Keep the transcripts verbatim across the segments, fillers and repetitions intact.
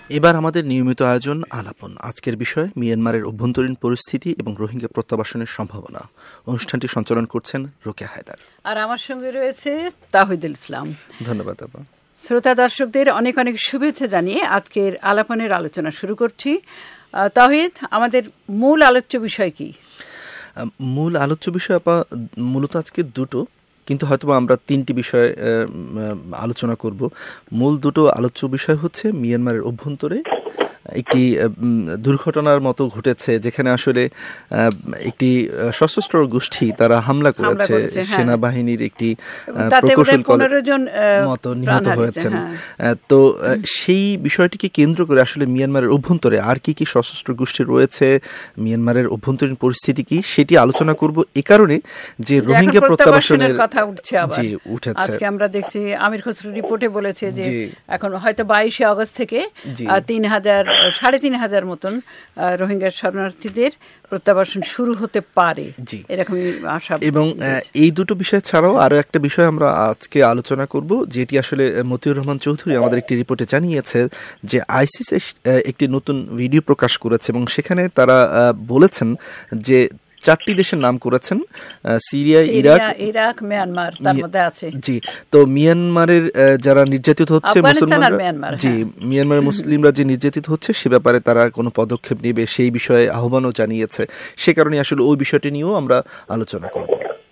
এবার আমাদের নিয়মিত আয়োজন আলাপন। আজকের বিষয় মিয়ানমারের অভ্যন্তরীণ পরিস্থিতি এবং রোহিঙ্গা প্রত্যাবাসনের সম্ভাবনা। অনুষ্ঠানটি সঞ্চালন করছেন রোকেয়া হায়দার, আর আমার সঙ্গে রয়েছে তাহিদুল ইসলাম। ধন্যবাদ আপা। শ্রোতা দর্শকদের অনেক অনেক শুভেচ্ছা জানিয়ে আজকের আলাপনের আলোচনা শুরু করছি। তাহিদ, আমাদের মূল আলোচ্য বিষয় কি? মূল আলোচ্য বিষয় আপা মূলত আজকে দুটো, কিন্তু হয়তো আমরা তিনটি বিষয়ে আলোচনা করব। মূল দুটো আলোচ্য বিষয় হচ্ছে মিয়ানমারের অভ্যন্তরে একটি দুর্ঘটনার মতো ঘটেছে, যেখানে আসলে একটি সশস্ত্র গোষ্ঠী তারা হামলা করেছে, সেনাবাহিনীর একটি প্রকৌশল মতো নিহত হয়েছেন। তো সেই বিষয়টিকে কেন্দ্র করে আসলে মিয়ানমারের অভ্যন্তরে আর কি কি সশস্ত্র গোষ্ঠী রয়েছে, মিয়ানমারের অভ্যন্তরীণ পরিস্থিতি কি, সেটি আলোচনা করব। এ কারণে যে রোহিঙ্গা প্রত্যাবাসনের কথা উঠছে, জি উঠেছে। আজকে আমরা দেখছি আমির খসরু রিপোর্টে বলেছে যে এখন হয়তো বাইশে আগস্ট থেকে তিন হাজার সাড়ে তিন হাজার মতন রোহিঙ্গা শরণার্থীদের প্রত্যাবাসন শুরু হতে পারে, এরকমই আশা। এবং এই দুটো বিষয় ছাড়াও আরো একটা বিষয় আমরা আজকে আলোচনা করব, যেটি আসলে মতিউর রহমান চৌধুরী আমাদের একটি রিপোর্টে জানিয়েছে যে আইসিস একটি নতুন ভিডিও প্রকাশ করেছে এবং সেখানে তারা বলেছেন যে চারটি দেশের নাম করেছেন, সিরিয়া, ইরাক, ইরাক, মিয়ানমার তার মধ্যে আছে। জি, তো মিয়ানমারের যারা নির্যাতিত হচ্ছে মুসলমানরা, জি মিয়ানমারের মুসলিমরা যে নির্যাতিত হচ্ছে সে ব্যাপারে তারা কোনো পদক্ষেপ নেবে সেই বিষয়ে আহ্বানও জানিয়েছে। সে কারণে আসলে ওই বিষয়টি নিয়েও আমরা আলোচনা করব।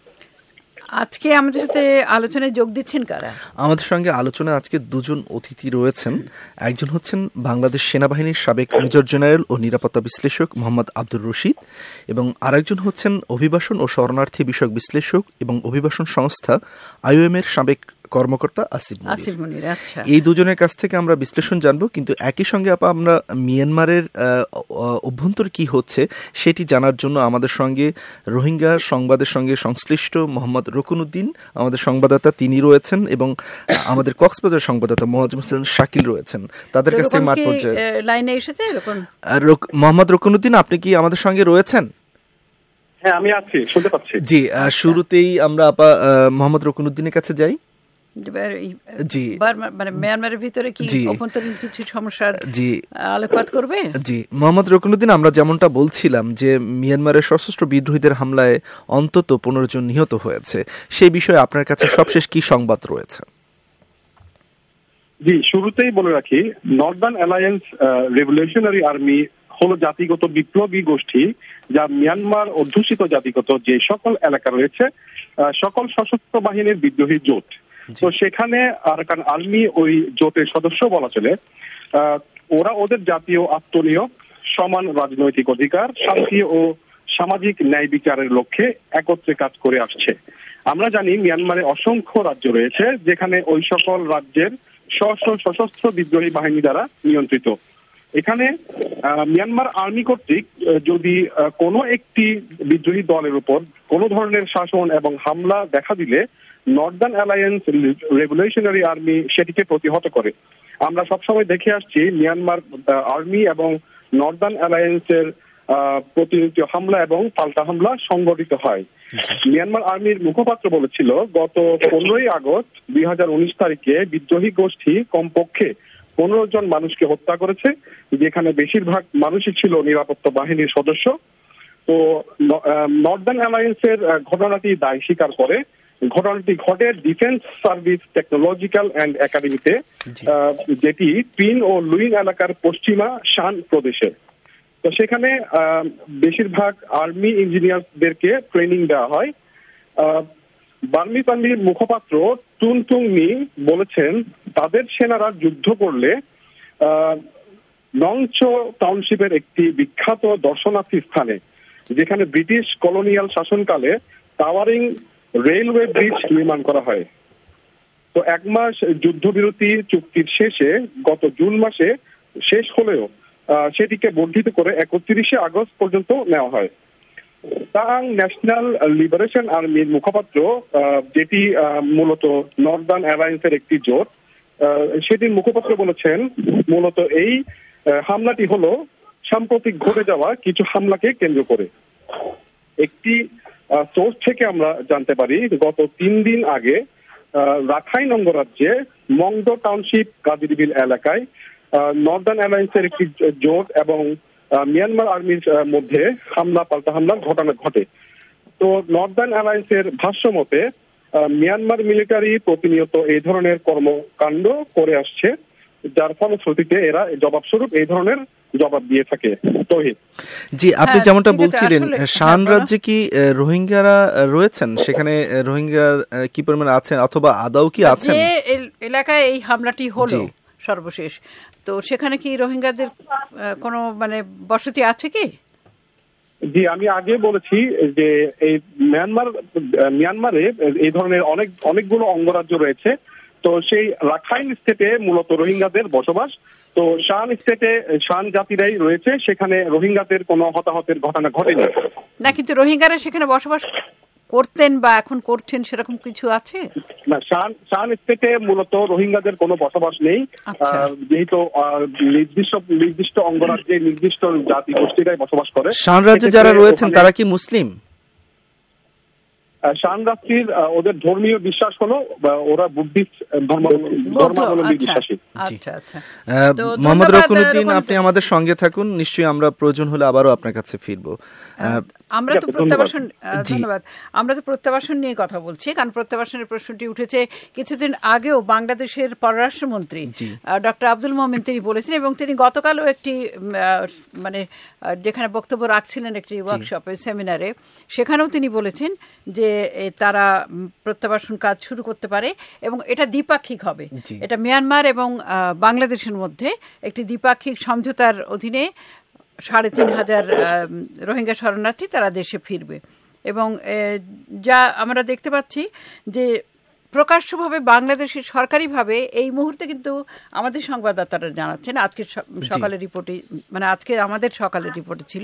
আজকে আমাদের সাথে আলোচনায় যোগ দিচ্ছেন কারা? আমাদের সঙ্গে আলোচনায় আজকে দুজন অতিথি রয়েছেন। একজন হচ্ছেন বাংলাদেশ সেনাবাহিনীর সাবেক মেজর জেনারেল ও নিরাপত্তা বিশ্লেষক মোহাম্মদ আব্দুর রশিদ, এবং আরেকজন হচ্ছেন অভিবাসন ও শরণার্থী বিষয়ক বিশ্লেষক এবং অভিবাসন সংস্থা আইওএম এর সাবেক কর্মকর্তা আসিফ মুনির। এই দুজনের কাছ থেকে আমরা বিশ্লেষণ জানবো, কিন্তু একই সঙ্গে আপা আমরা মিয়ানমারের অভ্যন্তর কি হচ্ছে সেটি জানার জন্য আমাদের সঙ্গে রোহিঙ্গা সংবাদের সঙ্গে সংশ্লিষ্ট মোহাম্মদ রকুনউদ্দিন আমাদের সংবাদদাতা, তিনি রয়েছেন, এবং আমাদের কক্সবাজার সংবাদদাতা মোহাম্মদ হোসেন শাকিল রয়েছেন। তাদের কাছ থেকে মাঠ পর্যায়ে লাইনে এসেছে মোহাম্মদ রকুনউদ্দিন, আপনি কি আমাদের সঙ্গে রয়েছেন? হ্যাঁ, আমি আছি, শুনতে পাচ্ছি। জি, শুরুতেই আমরা আপা মোহাম্মদ রকুনউদ্দিনের কাছে যাই। জি, মানে মিয়ানমারের ভিতরে কি অভ্যন্তরীণ কিছু সমস্যার জি আলোকপাত করবে। জি, মোহাম্মদ রকুনউদ্দিন, আমরা যেমনটা বলছিলাম যে মিয়ানমারের সশস্ত্র বিদ্রোহীদের হামলায় অন্তত পনেরো জন নিহত হয়েছে, সেই বিষয়ে আপনার কাছে সবশেষ কি সংবাদ রয়েছে? জি, শুরুতেই বলে রাখি, নর্দার্ন অ্যালায়েন্স রেভলিউশনারি আর্মি হলো জাতিগত বিপ্লবী গোষ্ঠী যা মিয়ানমার অধ্যুষিত জাতিগত যে সকল এলাকা রয়েছে সকল সশস্ত্র বাহিনীর বিদ্রোহী জোট। তো সেখানে আরাকান আর্মি ওই জোটের সদস্য বলা চলে। ওরা ওদের জাতীয় আত্মনিয়োগ, সমান রাজনৈতিক অধিকার, শান্তি ও সামাজিক ন্যায় বিচারের লক্ষ্যে একত্রে কাজ করে আসছে। আমরা জানি মিয়ানমারে অসংখ্য রাজ্য রয়েছে যেখানে ওই সকল রাজ্যের স্ব সশস্ত্র বিদ্রোহী বাহিনী দ্বারা নিয়ন্ত্রিত। এখানে মিয়ানমার আর্মি কর্তৃক যদি কোনো একটি বিদ্রোহী দলের উপর কোনো ধরনের শাসন এবং হামলা দেখা দিলে নর্দার্ন অ্যালায়েন্স রেভলিউশনারি আর্মি সেটিকে প্রতিহত করে। আমরা সবসময় দেখে আসছি মিয়ানমার আর্মি এবং নর্দার্ন অ্যালায়েন্সের প্রতিনিয়ত হামলা এবং পাল্টা হামলা সংগঠিত হয়। মিয়ানমার আর্মির মুখপাত্র বলেছিল গত পনেরোই আগস্ট দুই হাজার উনিশ তারিখে বিদ্রোহী গোষ্ঠী কমপক্ষে পনেরো জন মানুষকে হত্যা করেছে, যেখানে বেশিরভাগ মানুষই ছিল নিরাপত্তা বাহিনীর সদস্য। তো নর্দার্ন অ্যালায়েন্সের ঘটনাটি দায় স্বীকার করে। ঘটনাটি ঘটে ডিফেন্স সার্ভিস টেকনোলজিক্যাল অ্যান্ড একাডেমিতে, যেটি পিন ও লুইন এলাকার পশ্চিমা শান প্রদেশে। তো সেখানে বেশিরভাগ আর্মি ইঞ্জিনিয়ারদেরকে ট্রেনিং দেওয়া হয়। বার্মি পার্মির মুখপাত্র টুন টুং মি বলেছেন তাদের সেনারা যুদ্ধ করলে নংচো টাউনশিপের একটি বিখ্যাত দর্শনার্থী স্থানে, যেখানে ব্রিটিশ কলোনিয়াল শাসনকালে টাওয়ারিং রেলওয়ে ব্রিজ নির্মাণ করা হয়। তো এক মাস যুদ্ধবিরতি চুক্তির শেষে গত জুন মাসে শেষ হলেও সেটিকে বর্ধিত করে একত্রিশে আগস্ট পর্যন্ত নেওয়া হয়। তাং ন্যাশনাল লিবারেশন আর্মির মুখপাত্র, যেটি মূলত নর্দার্ন অ্যালায়েন্সের একটি জোট, সেটির মুখপাত্র বলেছেন মূলত এই হামলাটি হলো সাম্প্রতিক ঘটে যাওয়া কিছু হামলাকে কেন্দ্র করে। একটি সোর্স থেকে আমরা জানতে পারি গত তিন দিন আগে রাখাইন অঙ্গরাজ্যে মংডো টাউনশিপ কাদিরবিল এলাকায় নর্দার্ন অ্যালায়েন্সের একটি জোট এবং মিয়ানমার আর্মির মধ্যে হামলা পাল্টা হামলার ঘটনা ঘটে। তো নর্দার্ন অ্যালায়েন্সের ভাষ্য মতে মিয়ানমার মিলিটারি প্রতিনিয়ত এই ধরনের কর্মকাণ্ড করে আসছে, যার ফলশ্রুতিতে এরা জবাবস্বরূপ এই ধরনের জবাব দিয়ে থাকে। তৌহিদ জি, আপনি যেমনটা বলছিলেন, শান রাজ্যে কি রোহিঙ্গারা রয়েছেন? সেখানে রোহিঙ্গা কি পরিমাণে আছেন অথবা আদৌ কি আছেন? যে এলাকায় এই হামলাটি হলো সর্বশেষ, তো সেখানে কি রোহিঙ্গাদের কোনো মানে বসতি আছে কি? জি, আমি আগে বলেছি যে এই মিয়ানমার মিয়ানমারে এই ধরনের অনেক অনেকগুলো অঙ্গরাজ্য রয়েছে। তো সেই রাখাইন স্টেটে মূলত রোহিঙ্গাদের বসবাস। তো শান স্টেটে শান জাতিরাই রয়েছে, সেখানে রোহিঙ্গাদের কোনো হতাহতের ঘটনা ঘটেনি। না, কিন্তু রোহিঙ্গারা সেখানে বসবাস করতেন বা এখন করছেন সেরকম কিছু আছে না? শান শান স্টেটে মূলত রোহিঙ্গাদের কোনো বসবাস নেই, যেহেতু নির্দিষ্ট নির্দিষ্ট অঙ্গরাজ্যে নির্দিষ্ট জাতি গোষ্ঠীরাই বসবাস করে। শান রাজ্যে যারা রয়েছেন তারা কি মুসলিম? শান রাষ্ট্রের ওদের ধর্মীয় বিশ্বাস হলো ওরা বুদ্ধিস্ট ধর্মাবলম্বী বিশ্বাসী। মোহাম্মদ রকুনুদ্দিন, আপনি আমাদের সঙ্গে থাকুন, নিশ্চয়ই আমরা প্রয়োজন হলে আবারও আপনার কাছে ফিরবো। আমরা তো প্রত্যাবাসন ধন্যবাদ আমরা তো প্রত্যাবাসন নিয়ে কথা বলছি, কারণ প্রত্যাবাসনের প্রশ্নটি উঠেছে কিছুদিন আগেও বাংলাদেশের পররাষ্ট্রমন্ত্রী ডক্টর আব্দুল মোমেন তিনি বলেছেন, এবং তিনি গতকালও একটি মানে যেখানে বক্তব্য রাখছিলেন একটি ওয়ার্কশপে সেমিনারে, সেখানেও তিনি বলেছেন যে তারা প্রত্যাবাসন কাজ শুরু করতে পারে এবং এটা দ্বিপাক্ষিক হবে। এটা মিয়ানমার এবং বাংলাদেশের মধ্যে একটি দ্বিপাক্ষিক সমঝোতার অধীনে সাড়ে তিন হাজার রোহিঙ্গা শরণার্থী তারা দেশে ফিরবে। এবং যা আমরা দেখতে পাচ্ছি যে প্রকাশ্যভাবে বাংলাদেশের সরকারিভাবে এই মুহূর্তে কিন্তু আমাদের সংবাদদাতারা জানাচ্ছেন, আজকের সকালের রিপোর্টে মানে আজকে আমাদের সকালের রিপোর্টে ছিল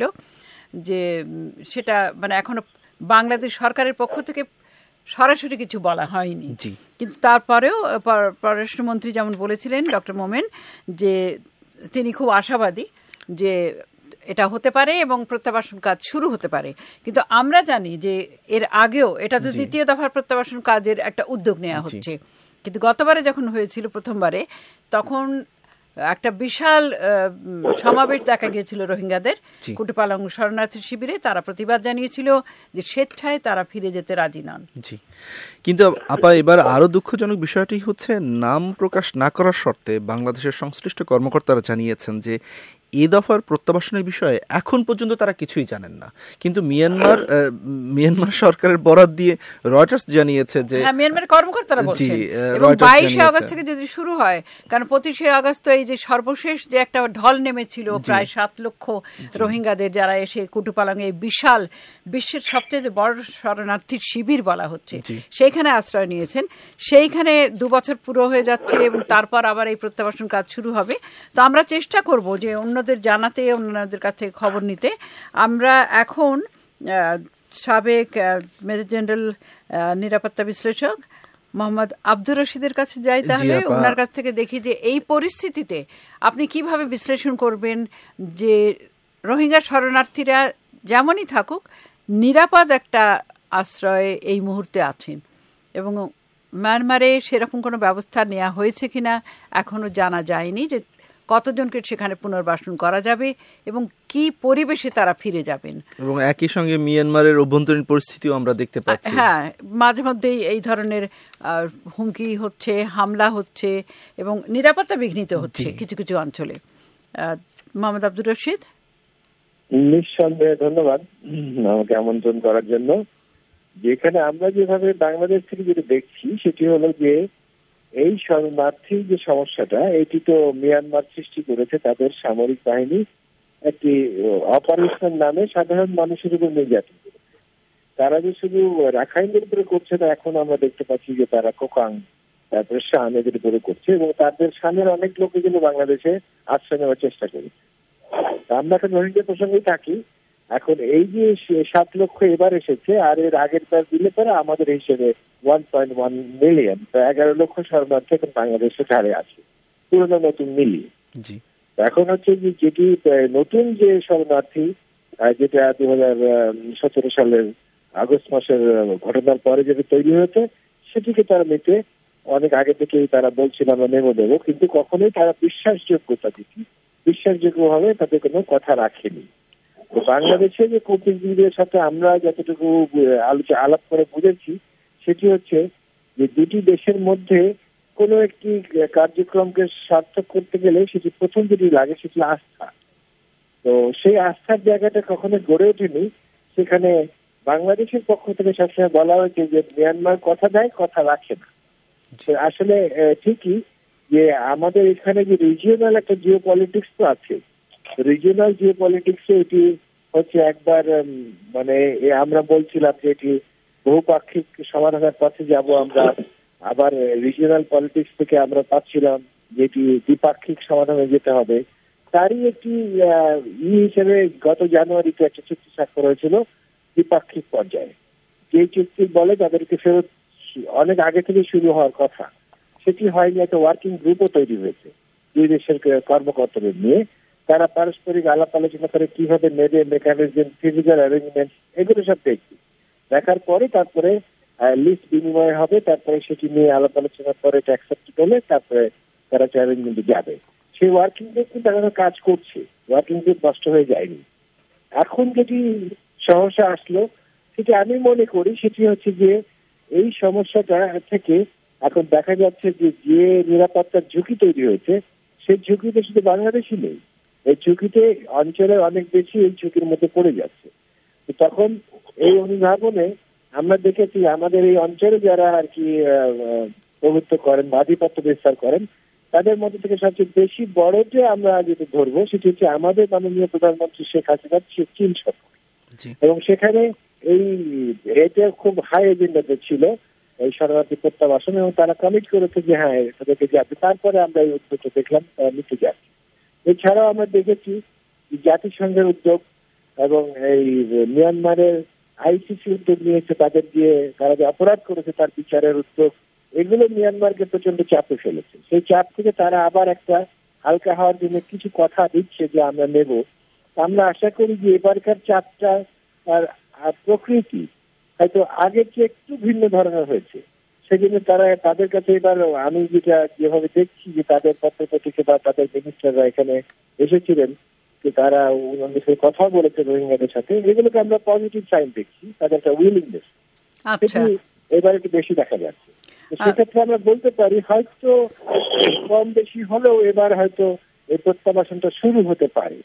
যে সেটা মানে এখনো বাংলাদেশ সরকারের পক্ষ থেকে সরাসরি কিছু বলা হয়নি। কিন্তু তারপরেও পররাষ্ট্রমন্ত্রী যেমন বলেছিলেন ডক্টর মোমেন যে তিনি খুব আশাবাদী যে এটা হতে পারে এবং প্রত্যাবাসন কাজ শুরু হতে পারে। কিন্তু আমরা জানি যে এর আগেও এটা তো দ্বিতীয় দফার প্রত্যাবাসন কাজের একটা উদ্যোগ নেওয়া হচ্ছে, কিন্তু গতবারে যখন হয়েছিল প্রথমবারে তখন একটা বিশাল সমাবেশ দেখা গিয়েছিল রোহিঙ্গাদের কুটুপালং শরণার্থী শিবিরে। তারা প্রতিবাদ জানিয়েছিল যে স্বেচ্ছায় তারা ফিরে যেতে রাজি নন। জি, কিন্তু আপা এবার আরো দুঃখজনক বিষয়টি হচ্ছে নাম প্রকাশ না করার শর্তে বাংলাদেশের সংশ্লিষ্ট কর্মকর্তারা জানিয়েছেন যে এই দফার প্রত্যাবাসনের বিষয়ে এখন পর্যন্ত তারা কিছুই জানেন না। কিন্তু মিয়ানমার মিয়ানমার সরকারের বরাত দিয়ে রয়টার্স জানিয়েছে যে মিয়ানমারের কর্মকর্তারা বলছেন এবং বাইশে আগস্ট থেকে যদি শুরু হয়, কারণ পঁচিশে আগস্ট এই যে সর্বশেষ যে একটা ঢল নেমেছিল প্রায় সাত লক্ষ রোহিঙ্গাদের যারা এসে কুটুপালাংয়ে বিশাল বিশ্বের সবচেয়ে বড় শরণার্থীর শিবির বলা হচ্ছে সেইখানে আশ্রয় নিয়েছেন, সেইখানে দু বছর পুরো হয়ে যাচ্ছে এবং তারপর আবার এই প্রত্যাবাসন কাজ শুরু হবে। তো আমরা চেষ্টা করব যে অন্যদের জানাতে, অন্যদের কাছ থেকে খবর নিতে। আমরা এখন সাবেক মেজর জেনারেল নিরাপত্তা বিশ্লেষক মোহাম্মদ আব্দুর রশিদের কাছে যাই, তাহলে ওনার কাছ থেকে দেখি যে এই পরিস্থিতিতে আপনি কিভাবে বিশ্লেষণ করবেন যে রোহিঙ্গা শরণার্থীরা যেমনই থাকুক নিরাপদ একটা আশ্রয়ে এই মুহূর্তে আছেন এবং মিয়ানমারে সেরকম কোনো ব্যবস্থা নেওয়া হয়েছে কিনা এখনো জানা যায়নি যে কতজনকে সেখানে পুনর্বাসন করা যাবে এবং কি পরিবেশে তারা ফিরে যাবেন। এবং একই সঙ্গে মিয়ানমারের অভ্যন্তরীণ পরিস্থিতিও আমরা দেখতে পাচ্ছি। হ্যাঁ, মাঝে মধ্যেই এই ধরনের হুমকি হচ্ছে, হামলা হচ্ছে এবং নিরাপত্তা বিঘ্নিত হচ্ছে কিছু কিছু অঞ্চলে। মোহাম্মদ আব্দুর রশিদ। নিঃসন্দেহে ধন্যবাদ আমাকে আমন্ত্রণ করার জন্য। যেখানে আমরা যেভাবে বাংলাদেশ থেকে যেটা দেখছি সেটি হলো যে এই শরণার্থী যে সমস্যাটা এটি তো মিয়ানমার সৃষ্টি করেছে তাদের সামরিক বাহিনী একটি অপারেশন নামে সাধারণ মানুষের উপর নির্যাতন করেছে। তারা যে শুধু রাখাইনদের উপরে করছে না, এখন আমরা দেখতে পাচ্ছি যে তারা কোকাং তারপরে শান এদের উপরে করছে এবং তাদের শানের অনেক লোকই কিন্তু বাংলাদেশে আশ্রয় নেওয়ার চেষ্টা করেছে। আমরা এখন রোহিঙ্গা প্রসঙ্গেই থাকি। এখন এই যে সাত লক্ষ এবার এসেছে আর এর আগের বার দিলে পরে আমাদের হিসেবে ওয়ান পয়েন্ট ওয়ান মিলিয়ন এগারো লক্ষ শরণার্থী এখন বাংলাদেশে ধারে আছে পুরোনো নতুন মিলিয়ে। এখন হচ্ছে যে যেটি নতুন যে শরণার্থী যেটা দু হাজার সতেরো সালের আগস্ট মাসের ঘটনার পরে যেটা তৈরি হয়েছে সেটিকে তারা নিতে অনেক আগে থেকেই তারা বলছিল আমরা নেবো দেবো, কিন্তু কখনোই তারা বিশ্বাসযোগ্যতা দিচ্ছি বিশ্বাসযোগ্য ভাবে তাদের কোনো কথা রাখেনি। তো বাংলাদেশে যে কূটনীতিবিদদের সাথে আমরা যতটুকু আলোচনা আলাপ করে বুঝেছি সেটি হচ্ছে যে দুটি দেশের মধ্যে কোনো একটি কার্যক্রমকে সার্থক করতে গেলে সেটি প্রথম যেটি লাগে সেটি আস্থা। তো সেই আস্থার জায়গাটা কখনো গড়ে ওঠেনি। সেখানে বাংলাদেশের পক্ষ থেকে সবসময় বলা হয়েছে যে মিয়ানমার কথা দেয় কথা রাখে না। আসলে ঠিকই যে আমাদের এখানে যে রিজিওনাল একটা জিও পলিটিক্স তো আছে, রিজিওনাল জিও পলিটিক্সে এটি হচ্ছে একবার মানে আমরা বলছিলাম যে এটি বহুপাক্ষিক সমাধানের পথে যাব আমরা, আবার রিজিওনাল পলিটিক্স থেকে আমরা পাচ্ছিলাম যেটি দ্বিপাক্ষিক সমাধানে যেতে হবে। তারই একটি ই হিসেবে গত জানুয়ারিতে একটা চুক্তি স্বাক্ষর হয়েছিল দ্বিপাক্ষিক পর্যায়ে, যে চুক্তি বলে তাদেরকে ফেরত অনেক আগে থেকে শুরু হওয়ার কথা, সেটি হয়নি। একটা ওয়ার্কিং গ্রুপও তৈরি হয়েছে দুই দেশের কর্মকর্তাদের নিয়ে, তারা পারস্পরিক আলাপ আলোচনা করে কিভাবে নেবে, মেকানিজম, ফিজিক্যাল অ্যারেঞ্জমেন্ট, এগুলো সব দেখছি। দেখার পরে তারপরে লিস্ট বিনিময় হবে, তারপরে সেটি নিয়ে আলাপ আলোচনা করে অ্যাকসেপ্ট হলে তারপরে তারা অ্যারেঞ্জমেন্টে যাবে। সেই ওয়ার্কিং গ্রুপ কিন্তু এখনো কাজ করছে, ওয়ার্কিং গ্রুপ নষ্ট হয়ে যায়নি। এখন যেটি সমস্যা আসলো সেটি আমি মনে করি সেটি হচ্ছে যে এই সমস্যাটা থেকে এখন দেখা যাচ্ছে যে যে নিরাপত্তার ঝুঁকি তৈরি হয়েছে সেই ঝুঁকিতে শুধু বাংলাদেশই নেই, এই ঝুঁকিতে অঞ্চলের অনেক বেশি এই ঝুঁকির মধ্যে পড়ে যাচ্ছে। তখন এই অনুধাবনে আমরা দেখেছি আমাদের এই অঞ্চলে যারা আর কি প্রভুত্ব করেন বা আধিপত্য বিস্তার করেন তাদের মধ্যে থেকে সবচেয়ে বেশি বড় যে আমরা যেটা ধরবো সেটি হচ্ছে আমাদের মাননীয় প্রধানমন্ত্রী শেখ হাসিনার চীন সফর। এবং সেখানে এই এটা খুব হাই এজেন্ডাতে ছিল এই শরণার্থী প্রত্যাবাসন, এবং তারা কমিট করেছে যে হ্যাঁ তাদেরকে যাবে। তারপরে আমরা এই উদ্যোগটা দেখলাম নিতে যাচ্ছি। এছাড়াও আমরা দেখেছি জাতিসংঘের উদ্যোগ এবং এই মিয়ানমারের আইসিসি উদ্যোগ নিয়েছে, তাদের দিয়ে তারা যে অপরাধ করেছে তার বিচারের উদ্যোগ, এগুলো মিয়ানমারকে প্রচন্ড চাপে ফেলেছে। সেই চাপ থেকে তারা আবার একটা হালকা হওয়ার জন্য কিছু কথা দিচ্ছে যে আমরা নেব। আমরা আশা করি যে এবারকার চাপটা আর প্রকৃতি হয়তো আগের চেয়ে একটু ভিন্ন ধরনের হয়েছে, সেজন্য তারা তাদের কাছে এবার আমি যেটা যেভাবে দেখছি যে তাদের পত্রপত্রিকা বা তাদের মিনিস্টাররা এখানে এসেছিলেন যে তারা ওনাদের সাথে কথা বলেছে রোহিঙ্গাদের সাথে, এগুলোকে আমরা পজিটিভ সাইন দেখছি, তাদের একটা উইলিংনেস এবার একটু বেশি দেখা যাচ্ছে। সেক্ষেত্রে আমরা বলতে পারি হয়তো কম বেশি হলেও এবার হয়তো এই প্রত্যাবাসনটা শুরু হতে পারে।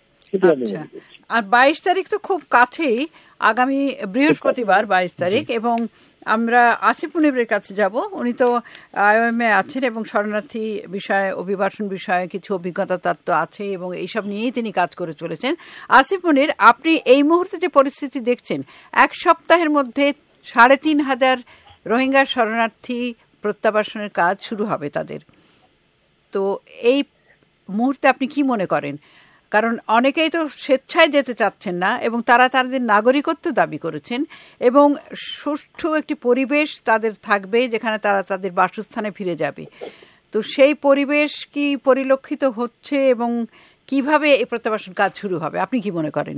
আর বাইশ তারিখ তো খুব কাছেই, আগামী বৃহস্পতিবার বাইশ তারিখ, এবং আমরা আসিফ মুনিবের কাছে যাব। উনি তো আইওএম এ আছেন এবং শরণার্থী বিষয়ে অভিবাসন বিষয়ে কিছু অভিজ্ঞতা তার তো আছে এবং এইসব নিয়েই তিনি কাজ করে চলেছেন। আসিফ মুনির, আপনি এই মুহূর্তে যে পরিস্থিতি দেখছেন, এক সপ্তাহের মধ্যে সাড়ে তিন হাজার রোহিঙ্গা শরণার্থী প্রত্যাবাসনের কাজ শুরু হবে তাদের, তো এই মুহূর্তে আপনি কি মনে করেন? কারণ অনেকেই তো স্বেচ্ছায় যেতে চাচ্ছেন না এবং তারা তাদের নাগরিকত্ব দাবি করেছেন, এবং সুষ্ঠু একটি পরিবেশ তাদের থাকবে যেখানে তারা তাদের বাসস্থানে ফিরে যাবে। তো সেই পরিবেশ কি পরিলক্ষিত হচ্ছে এবং কিভাবে এই প্রত্যাবাসন কাজ শুরু হবে, আপনি কি মনে করেন?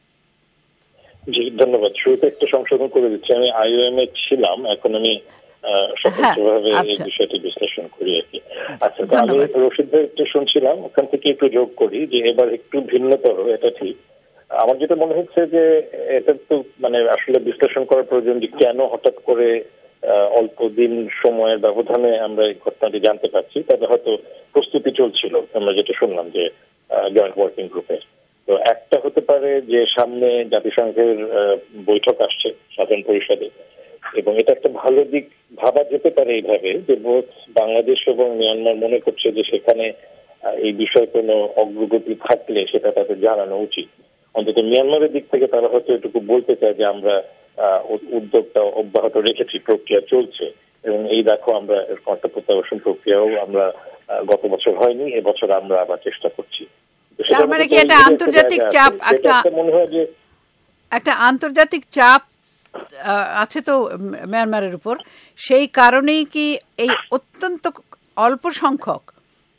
জি ধন্যবাদ। শুরুতে একটু সংশোধন করে দিচ্ছি, আমি আইওএম এ ছিলাম, এখন আমি স্বতন্ত্রভাবে এই বিষয়টি বিশ্লেষণ করি আর কি। আচ্ছা, তো আমি রশিদ ভাই একটু শুনছিলাম, ওখান থেকে একটু যোগ করি যে এবার একটু ভিন্নতর, এটা ঠিক। আমার যেটা মনে হচ্ছে যে এটা তো মানে আসলে বিশ্লেষণ করার প্রয়োজন যে কেন হঠাৎ করে অল্প দিন সময়ের ব্যবধানে আমরা এই ঘটনাটি জানতে পারছি। তবে হয়তো প্রস্তুতি চলছিল, আমরা যেটা শুনলাম যে জয়েন্ট ওয়ার্কিং গ্রুপের। তো একটা হতে পারে যে সামনে জাতিসংঘের বৈঠক আসছে সাধারণ পরিষদে, এবং এটা একটা ভালো দিক ভাবা যেতে পারে এইভাবে যে বোধ বাংলাদেশ এবং মিয়ানমার মনে করছে যে সেখানে এই বিষয়ে কোনো অগ্রগতি থাকলে সেটা তাদের জানানো উচিত। অন্তত মিয়ানমারের দিক থেকে তারা হয়তো এটুকু বলতে চায় যে আমরা উদ্যোগটা অব্যাহত রেখেছি, প্রক্রিয়া চলছে, এবং এই দেখো আমরা একটা প্রত্যাবাসন প্রক্রিয়াও আমরা গত বছর হয়নি, এবছর আমরা আবার চেষ্টা করছি। তার মানে কি একটা আন্তর্জাতিক চাপ, একটা মনে হয় যে একটা আন্তর্জাতিক চাপ আছে তো মিয়ানমারের উপর, সেই কারণেই কি এই অত্যন্ত অল্প সংখ্যক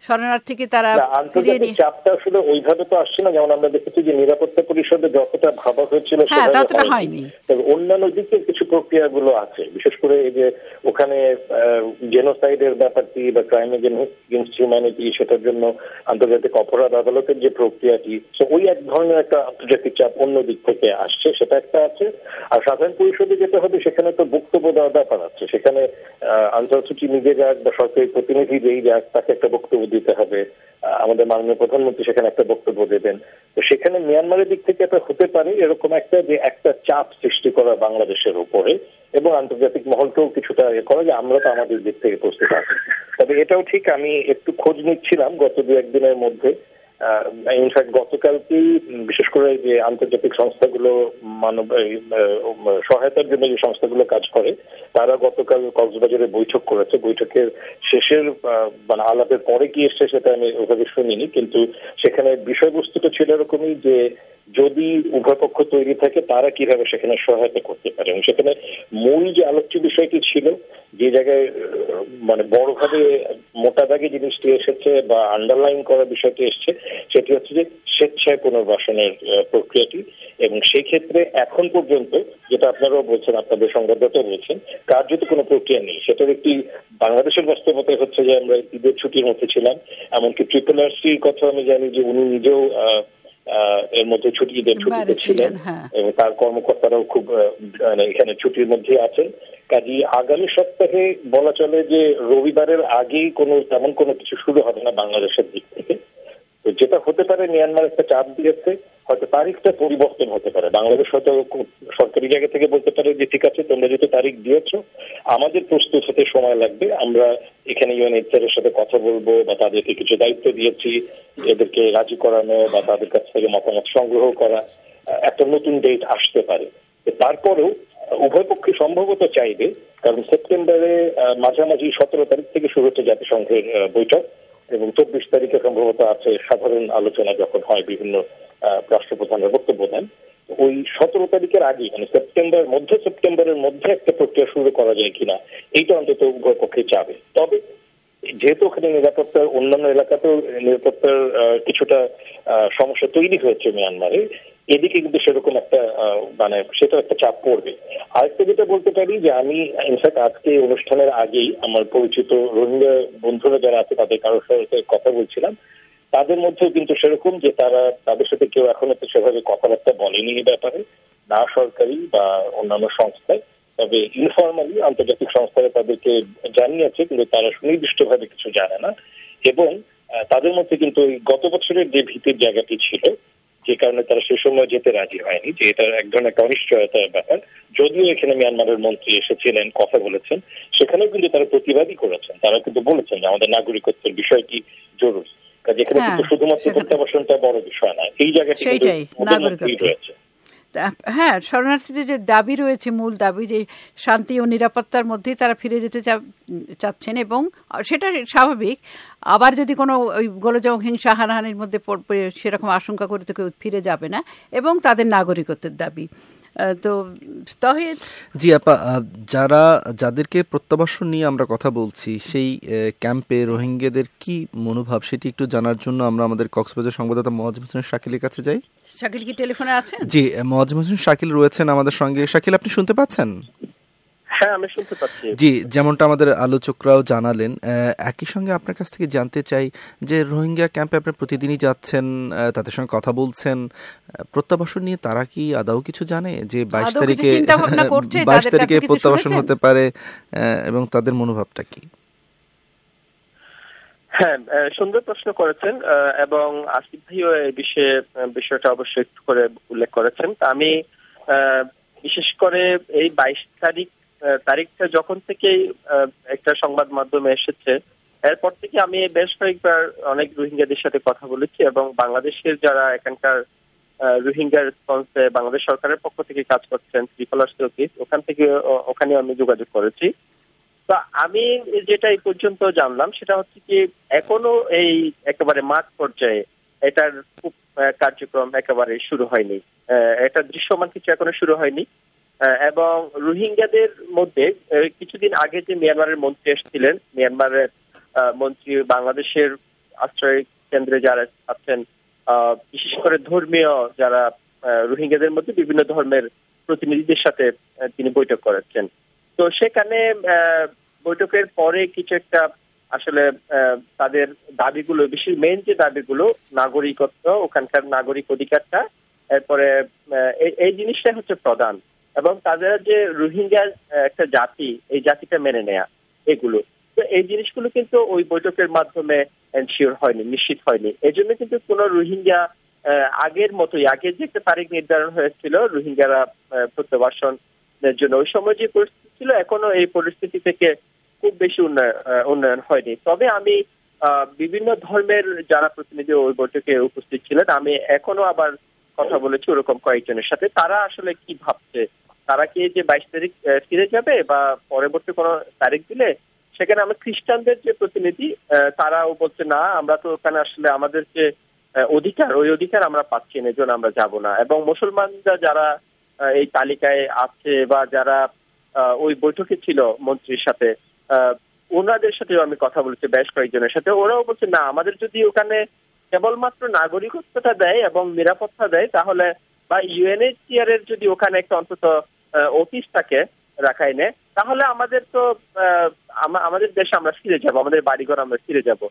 শরণার্থীকে তারা আন্তর্জাতিক চাপটা আসলে ওইভাবে তো আসছে না, যেমন আমরা দেখেছি যে নিরাপত্তা পরিষদে যতটা ভাবা হয়েছিল সেটা হয়নি। তবে অন্যান্য দিকে কিছু প্রক্রিয়াগুলো আছে, বিশেষ করে এই যে ওখানে জেনোসাইডের ব্যাপারটি বা ক্রাইম এগেইনস্ট হিউম্যানিটি, সেটার জন্য আন্তর্জাতিক অপরাধ আদালতের যে প্রক্রিয়াটি, ওই এক ধরনের একটা আন্তর্জাতিক চাপ অন্য দিক থেকে আসছে, সেটা একটা আছে। আর সাধারণ পরিষদে যেতে হবে, সেখানে তো বক্তব্য দেওয়ার ব্যাপার আছে। সেখানে আন্তর্জাতিক নিজে যাক বা সরকারি প্রতিনিধি যেই যাক, তাকে একটা বক্তব্য দিতে হবে। আমাদের মাননীয় প্রধানমন্ত্রী সেখানে একটা বক্তব্য দেবেন। তো সেখানে মিয়ানমারের দিক থেকে এটা হতে পারে এরকম একটা যে একটা চাপ সৃষ্টি করা বাংলাদেশের উপরে, এবং আন্তর্জাতিক মহলকেও কিছুটা এ করা যে আমরা তো আমাদের দিক থেকে প্রস্তুত আছি। তবে এটাও ঠিক, আমি একটু খোঁজ নিচ্ছিলাম গত দু একদিনের মধ্যে, ইনফ্যাক্ট গতকালকেই বিশেষ করে যে আন্তর্জাতিক সংস্থাগুলো মানব সহায়তার জন্য যে সংস্থাগুলো কাজ করে, তারা গতকাল কক্সবাজারে বৈঠক করেছে। বৈঠকের শেষের মানে আলাপের পরে কি এসছে সেটা আমি ওভাবে শুনিনি, কিন্তু সেখানে বিষয়বস্তুটা ছিল এরকমই যে যদি উভয় পক্ষ তৈরি থাকে তারা কিভাবে সেখানে সহায়তা করতে পারে। এবং সেখানে মূল যে আলোচ্য বিষয়টি ছিল, যে জায়গায় মানে বড়ভাবে মোটা দাগে জিনিসটি এসেছে বা আন্ডারলাইন করার বিষয়টি এসছে, সেটি হচ্ছে যে স্বেচ্ছায় পুনর্বাসনের প্রক্রিয়াটি। এবং সেই ক্ষেত্রে এখন পর্যন্ত যেটা আপনারাও বলছেন, আপনাদের সংবাদদাতাও বলছেন, কার্যত কোনো প্রক্রিয়া নেই। সেটার একটি বাংলাদেশের বাস্তবতা হচ্ছে যে আমরা ঈদের ছুটির মধ্যে ছিলাম, এমনকি ট্রিপল আর সির কথা আমি জানি যে উনি নিজেও এর মধ্যে ছুটি ঈদের ছুটিতে ছিলেন এবং তার কর্মকর্তারাও খুব মানে এখানে ছুটির মধ্যে আছেন। কাজী আগামী সপ্তাহে বলা চলে যে রবিবারের আগেই কোনো তেমন কোনো কিছু শুরু হবে না বাংলাদেশের দিক থেকে। তো যেটা হতে পারে, মিয়ানমার একটা চাপ দিয়েছে, হয়তো তারিখটা পরিবর্তন হতে পারে। বাংলাদেশ হয়তো সরকারি জায়গা থেকে বলতে পারে যে ঠিক আছে, তোমরা যেহেতু তারিখ দিয়েছো, আমাদের প্রস্তুত হতে সময় লাগবে, আমরা এখানে ইউএনএইচসিআর এর সাথে কথা বলবো বা তাদেরকে কিছু দায়িত্ব দিয়েছি, এদেরকে রাজি করানো বা তাদের কাছ থেকে মতামত সংগ্রহ করা, একটা নতুন ডেট আসতে পারে। তারপরেও উভয় পক্ষে সম্ভবত চাইবে, কারণ সেপ্টেম্বরে মাঝামাঝি সতেরো তারিখ থেকে শুরু হচ্ছে জাতিসংঘের বৈঠক এবং চব্বিশ তারিখে সম্ভবত আছে সাধারণ আলোচনা যখন হয়, বিভিন্ন রাষ্ট্রপ্রধানের বক্তব্য দেন। ওই সতেরো তারিখের আগে মানে সেপ্টেম্বর মধ্যে সেপ্টেম্বরের মধ্যে একটা প্রক্রিয়া শুরু করা যায় কিনা, এইটা অন্তত উভয় পক্ষে চাবে। তবে যেহেতু ওখানে নিরাপত্তার অন্যান্য এলাকাতেও নিরাপত্তার কিছুটা সমস্যা তৈরি হয়েছে মিয়ানমারে, এদিকে কিন্তু সেরকম একটা মানে সেটা একটা চাপ পড়বে। আরেকটা যেটা বলতে পারি যে আমি ইনফ্যাক্ট আজকে অনুষ্ঠানের আগেই আমার পরিচিত রোহিঙ্গা বন্ধুরা যারা আছে তাদের কারোর সাথে কথা বলছিলাম, তাদের মধ্যেও কিন্তু সেরকম যে তারা তাদের সাথে কেউ এখনো তো সেভাবে কথাবার্তা বলেনি এই ব্যাপারে, না সরকারি বা অন্যান্য সংস্থায়। তবে ইনফরমালি আন্তর্জাতিক সংস্থারা তাদেরকে জানিয়েছে, কিন্তু তারা সুনির্দিষ্টভাবে কিছু জানে না। এবং তাদের মধ্যে কিন্তু গত বছরের যে ভীতির জায়গাটি ছিল, যে কারণে তারা সে সময় যেতে রাজি হয়নি, যে এটা এক ধরনের একটা অনিশ্চয়তার ব্যাপার, যদিও এখানে মিয়ানমারের মন্ত্রী এসেছিলেন, কথা বলেছেন, সেখানেও কিন্তু তারা প্রতিবাদই করেছেন। তারা কিন্তু বলেছেন যে আমাদের নাগরিকত্বের বিষয়টি জরুরি, কাজে এখানে কিন্তু শুধুমাত্র প্রত্যাবাসনটা বড় বিষয় না, এই জায়গাটি রয়েছে। হ্যাঁ, শরণার্থীদের যে দাবি রয়েছে, মূল দাবি যে শান্তি ও নিরাপত্তার মধ্যেই তারা ফিরে যেতে চাচ্ছেন, এবং সেটা স্বাভাবিক। আবার যদি কোনো ওই গোলযোগ হিংসা হানাহানির মধ্যে পড়বে সেরকম আশঙ্কা করে তো কেউ ফিরে যাবে না, এবং তাদের নাগরিকত্বের দাবি। তো তহিদ জি আপা, যারা যাদেরকে প্রত্যাবাসন নিয়ে আমরা কথা বলছি, সেই ক্যাম্পে রোহিঙ্গাদের কি মনোভাব সেটি একটু জানার জন্য আমরা আমাদের কক্সবাজার সংবাদদাতা মোয়াজ্জেম হোসেন শাকিলের কাছে যাই। শাকিল কি টেলিফোনে আছেন? জি, মোয়াজ্জেম হোসেন শাকিল রয়েছেন আমাদের সঙ্গে। শাকিল, আপনি শুনতে পাচ্ছেন? হ্যাঁ, আমি শুনতে পাচ্ছি। জি, যেমনটা আমাদের আলোচকরাও জানালেন, একই সঙ্গে আপনার কাছ থেকে জানতে চাই যে রোহিঙ্গা ক্যাম্পে আপনি প্রতিদিনই যাচ্ছেন, তাদের সঙ্গে কথা বলছেন, প্রত্যাবাসন নিয়ে তারা কি আদৌ কিছু জানে যে বাইশ তারিখে বাইশ তারিখে প্রত্যাবাসন হতে পারে, এবং তাদের মনোভাবটা কি? হ্যাঁ, সুন্দর প্রশ্ন করেছেন, এবং আসিফ ভাইও এই বিষয়ে বিষয়টা অবশ্যই একটু করে উল্লেখ করেছেন। আমি বিশেষ করে এই বাইশ তারিখ তারিখটা যখন থেকে একটা সংবাদ মাধ্যমে এসেছে, এরপর থেকে আমি বেশ কয়েকবার অনেক রোহিঙ্গাদের সাথে কথা বলেছি, এবং বাংলাদেশের যারা এখানকার রোহিঙ্গা রেসপন্সে বাংলাদেশ সরকারের পক্ষ থেকে কাজ করছেন, ট্রিপল আর সি অফিস, ওখান থেকে ওখানে আমি যোগাযোগ করেছি। তো আমি যেটা এই পর্যন্ত জানলাম সেটা হচ্ছে কি এখনো এই একেবারে মাঠ পর্যায়ে এটার খুব কার্যক্রম একেবারে শুরু হয়নি, এটা দৃশ্যমান কিছু এখনো শুরু হয়নি। এবং রোহিঙ্গাদের মধ্যে কিছুদিন আগে যে মিয়ানমারের মন্ত্রী এসেছিলেন, মিয়ানমারের মন্ত্রী বাংলাদেশের আশ্রয় কেন্দ্রে যারা আছেন, বিশেষ করে ধর্মীয় যারা রোহিঙ্গাদের মধ্যে বিভিন্ন ধর্মের প্রতিনিধিদের সাথে তিনি বৈঠক করেছেন। তো সেখানে বৈঠকের পরে কিছু একটা আসলে তাদের দাবিগুলো, বিশেষ মেইন যে দাবিগুলো নাগরিকত্ব, ওখানকার নাগরিক অধিকারটা, এরপরে এই জিনিসটা হচ্ছে প্রধান, এবং তাদের যে রোহিঙ্গা একটা জাতি, এই জাতিটা মেনে নেয়া, এগুলো তো এই জিনিসগুলো কিন্তু ওই বৈঠকের মাধ্যমে এনশিওর হয়নি, নিশ্চিত হয়নি। এই জন্য কিন্তু কোন রোহিঙ্গা আগের মতোই, আগে যে একটা তারিখ নির্ধারণ হয়েছিল রোহিঙ্গারা প্রত্যাবাসনের জন্য, ওই সময় যে পরিস্থিতি ছিল, এখনো এই পরিস্থিতি থেকে খুব বেশি উন্নয়ন উন্নয়ন হয়নি। তবে আমি বিভিন্ন ধর্মের যারা প্রতিনিধি ওই বৈঠকে উপস্থিত ছিলেন, আমি এখনো আবার কথা বলেছি ওরকম কয়েকজনের সাথে। তারা আসলে কি ভাবছে, তারা কি যে বাইশ তারিখ ফিরে যাবে বা পরবর্তী কোনো তারিখ দিলে, সেখানে আমি খ্রিস্টানদের যে প্রতিনিধি তারাও বলছে না, আমরা তো ওখানে আসলে আমাদের যে অধিকার, ওই অধিকার আমরা পাচ্ছি না, এজন্য আমরা যাব না। এবং মুসলমানরা যারা এই তালিকায় আছে বা যারা ওই বৈঠকে ছিল মন্ত্রীর সাথে, ওনাদের সাথেও আমি কথা বলেছি বেশ কয়েকজনের সাথে, ওরাও বলছে না, আমাদের যদি ওখানে কেবলমাত্র নাগরিকত্বটা দেয় এবং নিরাপত্তা দেয়, তাহলে বা ইউএনএইচসিআর এর যদি ওখানে একটা অন্তত অফিস থাকে রাখাইনে, তাহলে আমাদের তো আমাদের দেশে আমরা ফিরে যাব, আমাদের বাড়িঘর আমরা ফিরে যাব।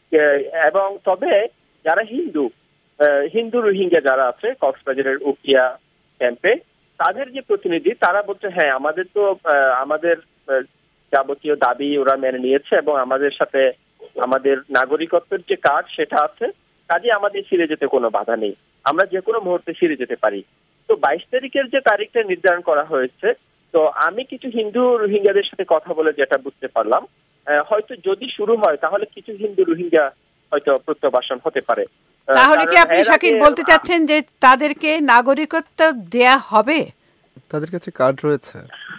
এবং তবে যারা হিন্দু হিন্দু রোহিঙ্গা যারা আছে কক্সবাজারের উকিয়া ক্যাম্পে, তাদের যে প্রতিনিধি, তারা বলছে হ্যাঁ, আমাদের তো আমাদের যাবতীয় দাবি ওরা মেনে নিয়েছে এবং আমাদের সাথে আমাদের নাগরিকত্বের যে কার্ড সেটা আছে, কাজে আমাদের ফিরে যেতে কোনো বাধা নেই, আমরা যে কোনো মুহূর্তে ফিরে যেতে পারি। তো বাইশ তারিখের যে তারিখটা নির্ধারণ করা হয়েছে, তো আমি কিছু হিন্দু রোহিঙ্গাদের সাথে কথা বলে যেটা বুঝতে পারলাম, হয়তো যদি শুরু হয় তাহলে কিছু হিন্দু রোহিঙ্গা হয়তো প্রত্যাবাসন হতে পারে। তাহলে কি আপনি শাকিল বলতে চাচ্ছেন যে তাদেরকে নাগরিকত্ব দেয়া হবে? তাদের কাছে কার্ড রয়েছে,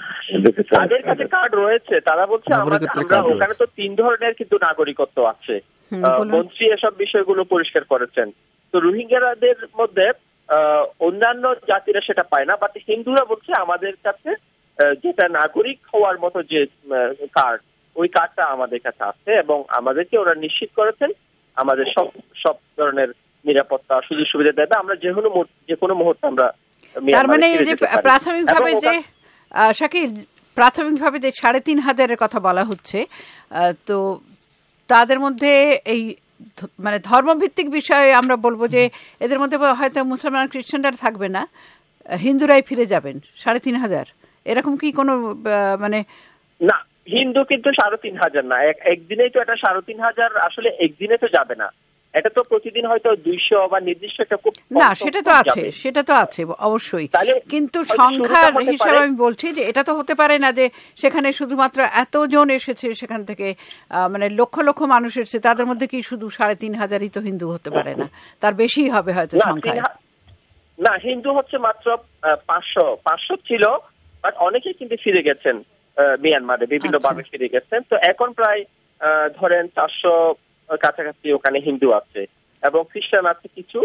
তাদের কাছে কার্ড রয়েছে, তারা বলছে আমরা ওখানে তো তিন ধরনের কিন্তু নাগরিকত্ব আছে, মন্ত্রী এসব বিষয়গুলো পরিষ্কার করেছেন। তো রোহিঙ্গাদের মধ্যে অন্যান্য জাতিরা সেটা পায় না, বাট হিন্দুরা বলছে আমাদের কাছে যেটা নাগরিক হওয়ার মতো যে কার্ড, ওই কার্ডটা আমাদের কাছে আছে এবং আমাদেরকে ওরা নিশ্চিত করেছেন আমাদের সব সব ধরনের নিরাপত্তা সুযোগ সুবিধা দেবে, আমরা যে কোনো যে কোনো মুহূর্তে আমরা। তার মানে এই যে প্রাথমিকভাবে যে শাকিল প্রাথমিকভাবে যে সাড়ে তিন হাজারের কথা বলা হচ্ছে, তো তাদের মধ্যে এই মানে ধর্মভিত্তিক বিষয়ে আমরা বলবো যে এদের মধ্যে হয়তো মুসলমান খ্রিস্টানরা থাকবে না, হিন্দুরাই ফিরে যাবেন সাড়ে তিন হাজার, এরকম কি কোনো মানে? না, হিন্দু কিন্তু সাড়ে তিন হাজার না, একদিনেই তো এটা সাড়ে তিন হাজার আসলে একদিনে তো যাবে না, এটা তো প্রতিদিন হয়তো দুইশো বা নির্দিষ্ট একটা খুব না, সেটা তো আছে, সেটা তো আছে অবশ্যই, কিন্তু সংখ্যার হিসাবে আমি বলছি যে এটা তো হতে পারে না যে সেখানে শুধুমাত্র এতজন এসেছে, সেখান থেকে মানে লক্ষ লক্ষ মানুষ এসেছে, তাদের মধ্যে কি শুধু সাড়ে তিন হাজারই তো হিন্দু হতে পারে না, তার বেশি হবে হয়তো সংখ্যায়। না, হিন্দু হচ্ছে মাত্র পাঁচশো পাঁচশো ছিল, বাট অনেকেই কিন্তু ফিরে গেছেন মিয়ানমারে, বিভিন্ন ভাবে ফিরে গেছেন। তো এখন প্রায় ধরেন চারশো কাছাকাছি ওখানে হিন্দু আছে এবং খ্রিস্টান আছে কিছু,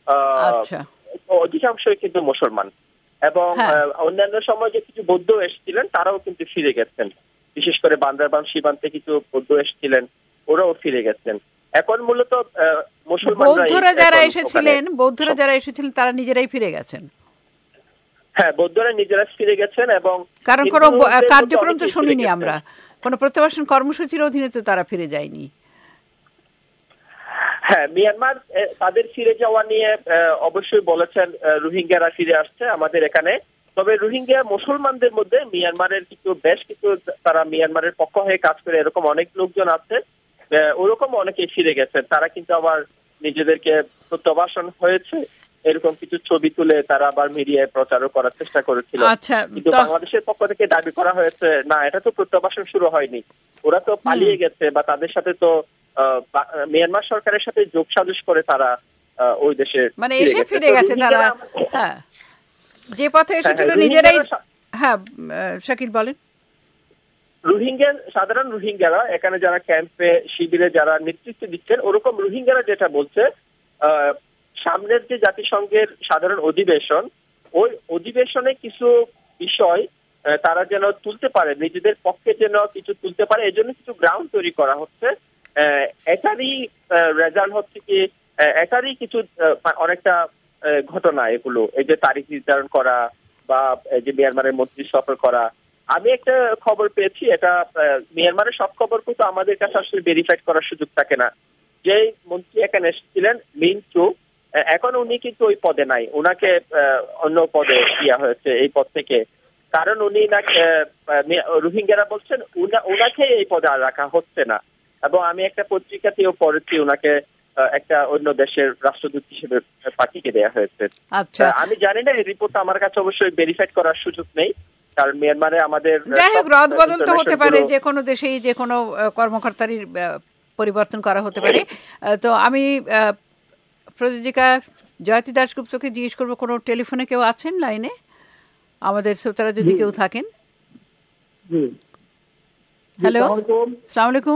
অধিকাংশই কিন্তু মুসলমান, এবং অন্যান্য সময় যে কিছু বৌদ্ধ এসেছিলেন তারাও কিন্তু ফিরে গেছেন, বিশেষ করে বান্দারবান সীমান্তে কিছু বৌদ্ধ এসেছিলেন, ওরাও ফিরে গেছেন। এখন মূলত বৌদ্ধরা যারা এসেছিলেন বৌদ্ধরা যারা এসেছিলেন তারা নিজেরাই ফিরে গেছেন। হ্যাঁ, বৌদ্ধরা নিজেরা ফিরে গেছেন, এবং কারণ কোনো কার্যক্রম তো শুনিনি আমরা, কোনো প্রত্যাবাসন কর্মসূচির অধীনে তো তারা ফিরে যায়নি। হ্যাঁ, মিয়ানমার তাদের ফিরে যাওয়া নিয়ে অবশ্যই বলেছেন রোহিঙ্গারা ফিরে আসছে আমাদের এখানে, তবে রোহিঙ্গা মুসলমানদের মধ্যে মিয়ানমারের কিছু বেশ কিছু তারা মিয়ানমারের পক্ষ হয়ে কাজ করে এরকম অনেক লোকজন আছে, ওরকম অনেকে ফিরে গেছেন, তারা কিন্তু আবার নিজেদেরকে প্রত্যাবাসন হয়েছে এরকম কিছু ছবি তুলে তারা আবার মিডিয়ায় প্রচারও করার চেষ্টা করেছিল, কিন্তু বাংলাদেশের পক্ষ থেকে দাবি করা হয়েছে না, এটা তো প্রত্যাবাসন শুরু হয়নি, ওরা তো পালিয়ে গেছে বা তাদের সাথে তো মিয়ানমার সরকারের সাথে যোগ সাজস করে তারা ওই দেশে মানে এসে ফিরে গেছে তারা, হ্যাঁ যে পথে এসেছিল নিজেরাই। হ্যাঁ শাকিল বলেন। রোহিঙ্গা সাধারণ রোহিঙ্গারা এখানে যারা ক্যাম্পে শিবিরে যারা নেতৃত্ব দিচ্ছেন, ওরকম রোহিঙ্গারা যেটা বলছে সামনের যে জাতিসংঘের সাধারণ অধিবেশন, ওই অধিবেশনে কিছু বিষয় তারা যেন তুলতে পারে, নিজেদের পক্ষে যেন কিছু তুলতে পারে, এই জন্য কিছু গ্রাউন্ড তৈরি করা হচ্ছে এটারই রেজাল্ট হচ্ছে কি, এটারই কিছু অনেকটা ঘটনা এগুলো, এই যে তারিখ নির্ধারণ করা বা এই যে মিয়ানমারের মন্ত্রী সফর করা। আমি একটা খবর পেয়েছি, এটা মিয়ানমারের সব খবর কিন্তু আমাদের কাছে আসলে ভেরিফাইড করার সুযোগ থাকে না। যে মন্ত্রী এখানে এসেছিলেন মিন্টু, এখন উনি কিন্তু ওই পদে নাই, ওনাকে অন্য পদে দেওয়া হয়েছে এই পদ থেকে। কারণ উনি না, রোহিঙ্গারা বলছেন ওনাকে এই পদে আর রাখা হচ্ছে না। এবং আমি একটা পত্রিকাতেও পড়েছি ওনাকে একটা অন্য দেশের রাষ্ট্রদূত হিসেবে পাঠিয়ে দেওয়া হয়েছে। আচ্ছা, আমি জানি না, এই রিপোর্ট আমার কাছে অবশ্যই ভেরিফাইড করার সুযোগ নেই, কারণ মিয়ানমারে আমাদের রদ বদল তো হতে পারে, যে কোনো দেশেই যে কোনো কর্মকর্তারই পরিবর্তন করা হতে পারে। তো আমি প্রযোজিকা জয়তী দাশগুপ্তকে জিজ্ঞেস করবো, কোনো টেলিফোনে কেউ আছেন লাইনে আমাদের শ্রোতারা যদি কেউ থাকেন? হ্যালো, আসসালামু আলাইকুম।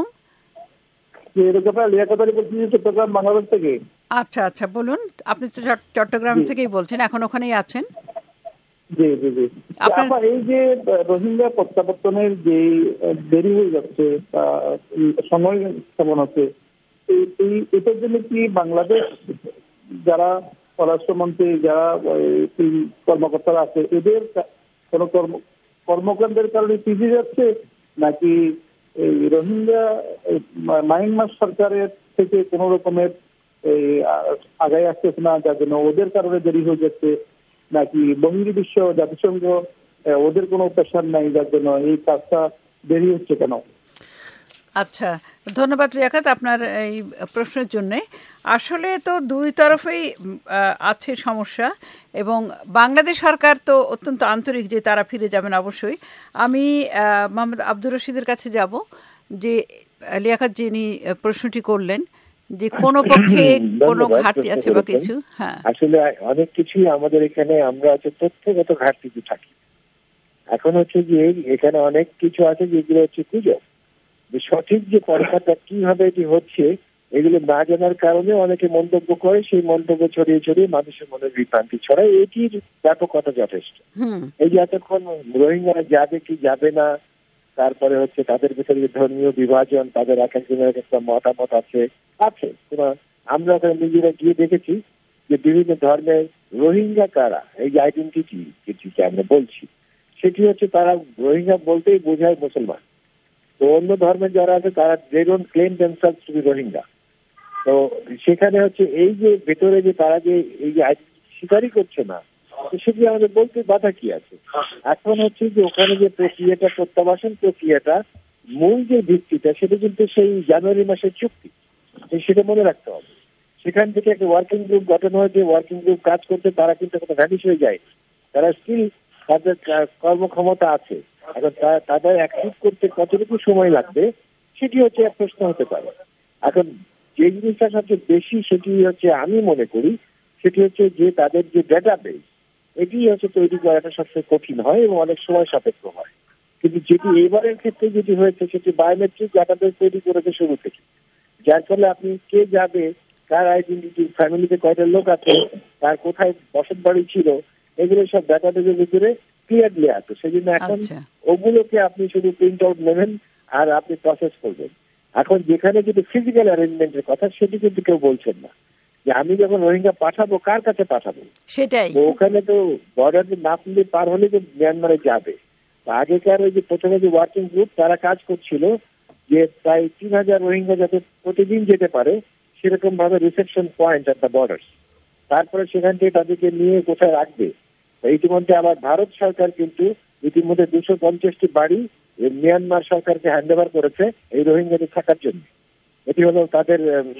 চট্টগ্রাম বাংলাদেশ থেকে। আচ্ছা আচ্ছা, বলুন। আপনি তো চট্টগ্রাম থেকেই বলছেন, এখন ওখানেই আছেন? জি জি জি। আপনার এই যে রোহিঙ্গা প্রত্যাবর্তনের যে দেরি হয়ে যাচ্ছে, সময় কেমন আছে, এটার জন্য কি বাংলাদেশ যারা পররাষ্ট্রমন্ত্রী, যারা কর্মকর্তারা আছে, এদের কোন কর্মকাণ্ডের কারণে পিছিয়ে যাচ্ছে, নাকি এই রোহিঙ্গা মায়ানমার সরকারের থেকে কোন রকমের আগায় আসতেছে না, যার জন্য ওদের কারণে দেরি হয়ে যাচ্ছে, নাকি বহির্বিশ্ব জাতিসংঘ ওদের কোনো প্রেশার নাই যার জন্য এই কাজটা দেরি হচ্ছে কেন? আচ্ছা, ধন্যবাদ লিয়াকত আপনার এই প্রশ্নের জন্য। আসলে তো দুই তরফেই আছে সমস্যা, এবং বাংলাদেশ সরকার তো অত্যন্ত আন্তরিক যে তারা ফিরে যাবেন অবশ্যই। আমি মোহাম্মদ আব্দুর রশিদের কাছে যাব, যে লিয়াকত যিনি প্রশ্নটি করলেন যে কোন পক্ষে কোন ঘাটতি আছে বা কিছু। হ্যাঁ, আসলে অনেক কিছুই আমাদের এখানে আমরা হচ্ছে তথ্যগত ঘাটতিতে থাকি। এখন হচ্ছে যে এখানে অনেক কিছু আছে যেগুলো হচ্ছে গুজব, সঠিক যে পরীক্ষাটা কিভাবে এটি হচ্ছে এগুলো না জানার কারণে অনেকে মন্তব্য করে, সেই মন্তব্য ছড়িয়ে ছড়িয়ে মানুষের মনে বিভ্রান্তি ছড়ায়। এটির ব্যাপকতা যথেষ্ট। এই যে এতক্ষণ রোহিঙ্গারা যাবে কি যাবে না, তারপরে হচ্ছে তাদের ভিতরে যে ধর্মীয় বিভাজন, তাদের এক একজনের একটা মতামত আছে আছে আমরা ওখানে নিজেরা গিয়ে দেখেছি যে বিভিন্ন ধর্মের রোহিঙ্গা কারা, এই যে আইডেন্টিটি যেটিকে আমরা বলছি, সেটি হচ্ছে তারা রোহিঙ্গা বলতেই বোঝায় মুসলমান। তো অন্য ধর্মের যারা আছে তারা they don't claim themselves to be Rohingya. তো সেখানে হচ্ছে এই যে ভেতরে যে তারা যে এই যে স্বীকারই করছে না, সেটি আমাদের বলতে বাধা কি আছে? এখন হচ্ছে যে ওখানে যে প্রক্রিয়াটা, প্রত্যাবাসন প্রক্রিয়াটা, মূল যে ভিত্তিটা সেটা কিন্তু সেই জানুয়ারি মাসের চুক্তি, সেটা মনে রাখতে হবে। সেখান থেকে একটা ওয়ার্কিং গ্রুপ গঠন হয়েছে, ওয়ার্কিং গ্রুপ কাজ করতে, তারা কিন্তু কোনো ভ্যানিশ হয়ে যায়, তারা স্টিল তাদের কর্মক্ষমতা আছে। এখন তাদের অ্যাক্টিভ করতে কতটুকু সময় লাগবে সেটি হচ্ছে এক প্রশ্ন হতে পারে। এখন যে জিনিসটা সবচেয়ে বেশি সেটি হচ্ছে আমি মনে করি সেটি হচ্ছে যে তাদের যে ডেটাবেস, এটি হচ্ছে তৈরি করাটা সবচেয়ে কঠিন হয় এবং অনেক সময় সাপেক্ষ হয়। কিন্তু যেটি এবারের ক্ষেত্রে যেটি হয়েছে সেটি বায়োমেট্রিক ডেটাবেস তৈরি করেছে শুরু থেকে, যার ফলে আপনি কে যাবে, কার আইডেন্টিটি, ফ্যামিলিতে কয়টা লোক আছে, তার কোথায় বসত বাড়ি ছিল, এগুলো সব ডেটাবেসের ভিতরে ক্লিয়ারলি আছে। সেই জন্য এখন ওগুলোকে আপনি শুধু প্রিন্ট আউট নেবেন আর আপনি প্রসেস করবেন। এখন যেখানে যদি ফিজিক্যাল অ্যারেঞ্জমেন্টের কথা, সেটি কিন্তু কেউ বলছেন না যে আমি যখন রোহিঙ্গা পাঠাবো কার কাছে পাঠাবো, সেটাই। ওখানে তো বর্ডার না খুলে পার হলে তো মিয়ানমারে যাবে। আগেকার ওই যে প্রথমে যে ওয়ার্কিং গ্রুপ তারা কাজ করছিল যে প্রায় তিন হাজার রোহিঙ্গা যাতে প্রতিদিন যেতে পারে সেরকম ভাবে reception point at the border, তারপরে সেখান থেকে তাদেরকে নিয়ে কোথায় রাখবে। ইতিমধ্যে আবার ভারত সরকার কিন্তু ইতিমধ্যে দুশো পঞ্চাশটি বাড়ি মিয়ানমার সরকারকে হ্যান্ড ওভার করেছে এই রোহিঙ্গাদের থাকার জন্য। এটি হলো তাদের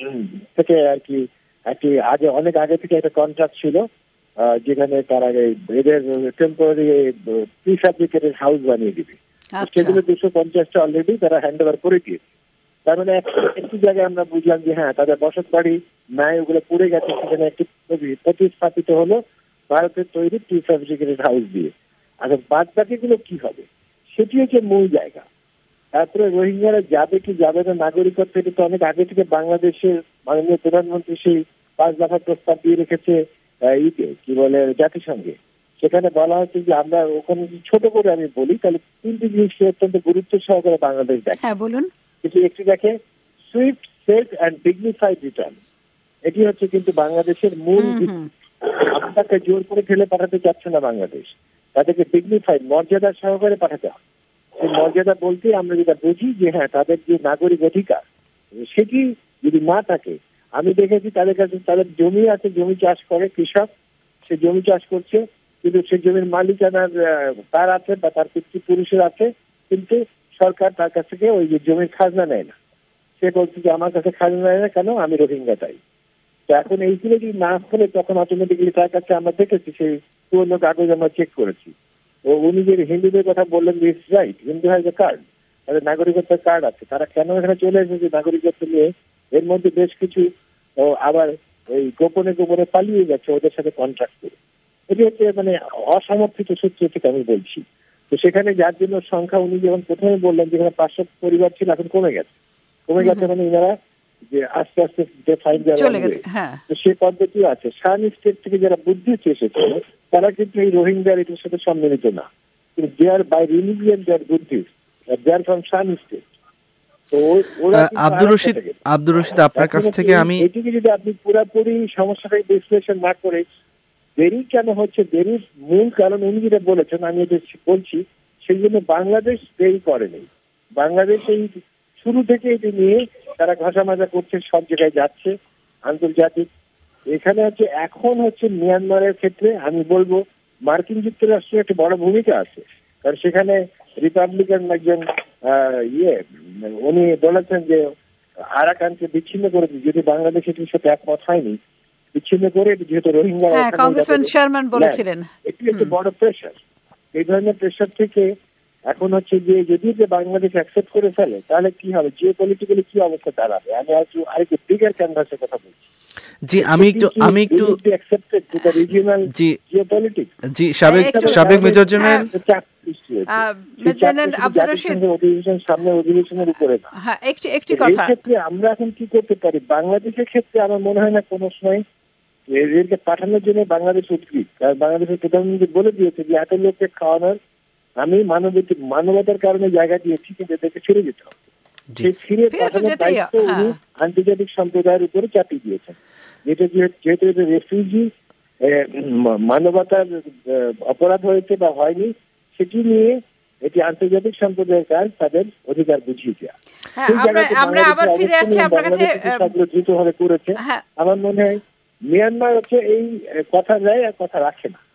থেকে আর কি একটি আগে অনেক আগে থেকে একটা কন্ট্রাক্ট ছিল, যেখানে তারা এদের টেম্পোরারি প্রিফ্যাব্রিকেটেড হাউস বানিয়ে দিবে। সেগুলো দুশো পঞ্চাশটা অলরেডি তারা হ্যান্ড ওভার করে দিয়েছে। তার মানে একটি জায়গায় আমরা বুঝলাম যে হ্যাঁ তাদের বসত বাড়ি নাই, ওগুলো পড়ে গেছে, সেখানে একটি প্রতিস্থাপিত হলো ভারতের তৈরি প্রিফ্যাব্রিকেটেড হাউস দিয়ে। আচ্ছা, বাদ বাকিগুলো কি হবে সেটি হচ্ছে মূল জায়গা। তারপরে রোহিঙ্গারা যাবে কি যাবে না, নাগরিকত্ব, এটা তো অনেক আগে থেকে বাংলাদেশের মাননীয় প্রধানমন্ত্রী সেই পাঁচ দফা প্রস্তাব দিয়ে রেখেছে ইতে কি বলে জাতিসংঘে। সেখানে বলা হচ্ছে যে আমরা ওখানে ছোট করে আমি বলি তাহলে তিনটি জিনিস অত্যন্ত গুরুত্ব সহকারে বাংলাদেশ দেখে। হ্যাঁ বলুন। কিছু একটি দেখে swift, safe and dignified return. এটি হচ্ছে কিন্তু বাংলাদেশের মূল। আপনাকে জোর করে ঠেলে পাঠাতে চাচ্ছে না বাংলাদেশ, তাদেরকে ডিগনিফাইড, মর্যাদা সহকারে পাঠাতে হবে। সেই মর্যাদা বলতে আমরা যেটা বুঝি যে হ্যাঁ তাদের যে নাগরিক অধিকার সেটি যদি না থাকে, আমি দেখেছি তাদের কাছে তাদের জমি আছে, জমি চাষ করে কৃষক, সে জমি চাষ করছে, কিন্তু সে জমির মালিকানার তার আছে বা তার পিতৃপুরুষের আছে, কিন্তু সরকার তার কাছ থেকে ওই যে জমির খাজনা নেয় না। সে বলছে যে আমার কাছে খাজনা নেয় না কেন, আমি রোহিঙ্গা তাই। তো এখন এইগুলো যদি না হলে তখন অটোমেটিক্যালি তার কাছে আমরা দেখেছি সেই পুরোনো কাগজ আমরা চেক করেছি। ও উনি যে হিন্দুদের কথা বললেন, this right, Hindu has a card, তাদের নাগরিকত্বের কার্ড আছে, তারা কেন এখানে চলে এসেছে নাগরিকত্ব নিয়ে, এর মধ্যে বেশ কিছু আবার ওই গোপনে গোপনে পালিয়ে গেছে ওদের সাথে কন্ট্রাক্ট করে। এটি হচ্ছে মানে অসমর্থিত সূত্র থেকে আমি বলছি। তো সেখানে যার জন্য সংখ্যা, উনি যখন প্রথমে বললেন যেখানে পাঁচশো পরিবার ছিল এখন কমে গেছে, কমে গেছে মানে এনারা যে আস্তে আস্তে তো সে পদ্ধতিও আছে। শান স্টেট থেকে যারা বুদ্ধিস্ট এসেছে তারা কিন্তু এই রোহিঙ্গার এটার সাথে সম্মিলিত না, কিন্তু they are by religion they are Buddhist, they are from Shan state. Abdur Rashid, Abdur Rashid আপনার কাছ থেকে আমি এটিকে যদি আপনি পুরোপুরি সমস্যাটাই বিশ্লেষণ না করে, দেরি কেন হচ্ছে, দেরির মূল কারণ উনি যেটা বলেছেন আমি এটা বলছি, সেই জন্য বাংলাদেশ দেরি করেনি। বাংলাদেশ এই শুরু থেকে এটি নিয়ে তারা ঘষা মাজা করছে, সব জায়গায় যাচ্ছে আন্তর্জাতিক। এখানে হচ্ছে এখন হচ্ছে মিয়ানমারের ক্ষেত্রে আমি বলবো মার্কিন যুক্তরাষ্ট্রের একটা বড় ভূমিকা আছে, কারণ সেখানে রিপাবলিকান একজন ইয়ে উনি বলেছেন যে আরাকানকে বিচ্ছিন্ন করে দিই, যদি বাংলাদেশ এটির সাথে একমত হয়নি, বিচ্ছিন্ন করে যেহেতু রোহিঙ্গা এটি একটা বড় প্রেশার। এই ধরনের প্রেশার থেকে এখন হচ্ছে যে যদি যে বাংলাদেশ অ্যাকসেপ্ট করে ফেলে তাহলে কি হবে, জিও পলিটিক্যালি কি অবস্থা দাঁড়াবে। আমি আরেকটু আরেকটু বিগার ক্যানভাসের কথা বলছি। জি আমি একটু আমি একটু জি জি সাবেক সাবেক মেজর জেনারেল অধিবেশন সামনে অধিবেশনের উপরে না। হ্যাঁ একটি একটি কথা ক্ষেত্রে আমরা এখন কি করতে পারি বাংলাদেশের ক্ষেত্রে, আমার মনে হয় না কোনো সময় এদেরকে পাঠানোর জন্য বাংলাদেশ উদ্গ্রীব। কারণ বাংলাদেশের প্রধানমন্ত্রী বলে দিয়েছে যে এত লোককে খাওয়ানোর আমি মানবতা মানবতার কারণে জায়গা দিয়েছি, কিন্তু এদেরকে ছেড়ে যেতে হবে। সেই ফিরে পাঠানোর দায়িত্ব উনি আন্তর্জাতিক সম্প্রদায়ের উপরে চাপিয়ে দিয়েছেন, যেটা যেহেতু এটা রেফিউজি মানবতার অপরাধ হয়েছে বা হয়নি সেটি নিয়ে এটি আন্তর্জাতিক সম্প্রদায়ের কাজ তাদের অধিকার বুঝিয়ে দেওয়া। দ্রুত ভাবে করেছে। আমার মনে হয় মিয়ানমার হচ্ছে এই কথা দেয় আর কথা রাখে না।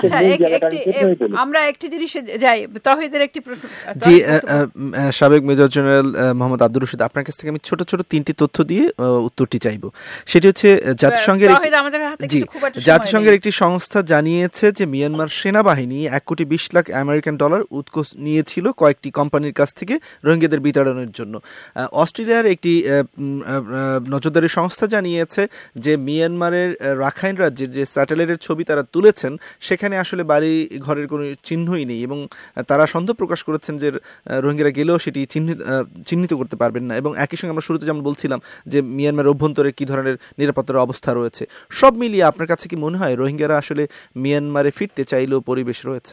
আমরা একটি জিনিসে যাই, তৌহিদের একটি প্রশ্ন। জি সাবেক মেজর জেনারেল মোহাম্মদ আব্দুর রশিদ, আপনার কাছ থেকে আমি ছোট ছোট তিনটি তথ্য দিয়ে উত্তরটি চাইবো। সেটি হচ্ছে জাতিসংঘের জি জাতিসংঘের একটি সংস্থা জানিয়েছে যে মিয়ানমার সেনাবাহিনী এক কোটি বিশ লাখ আমেরিকান ডলার উৎকোচ নিয়েছিল কয়েকটি কোম্পানির কাছ থেকে রোহিঙ্গাদের বিতাড়নের জন্য। অস্ট্রেলিয়ার একটি নজরদারি সংস্থা জানিয়েছে যে মিয়ানমারের রাখাইন রাজ্যের যে স্যাটেলাইটের ছবি তারা তুলেছেন সেখানে আসলে বাড়ি ঘরের কোনো চিহ্নই নেই, এবং তারা সন্দেহ প্রকাশ করেছেন যে রোহিঙ্গারা গেলেও সেটি চিহ্নিত চিহ্নিত করতে পারবেন না। এবং একই সঙ্গে আমরা শুরুতে যেমন বলছিলাম যে মিয়ানমার অভ্যন্তরে কী ধরনের নিরাপত্তার অবস্থা রয়েছে, সব মিলিয়ে আপনার কাছে কি মনে হয় রোহিঙ্গারা আসলে মিয়ানমারে ফিরতে চাইলেও পরিবেশ রয়েছে?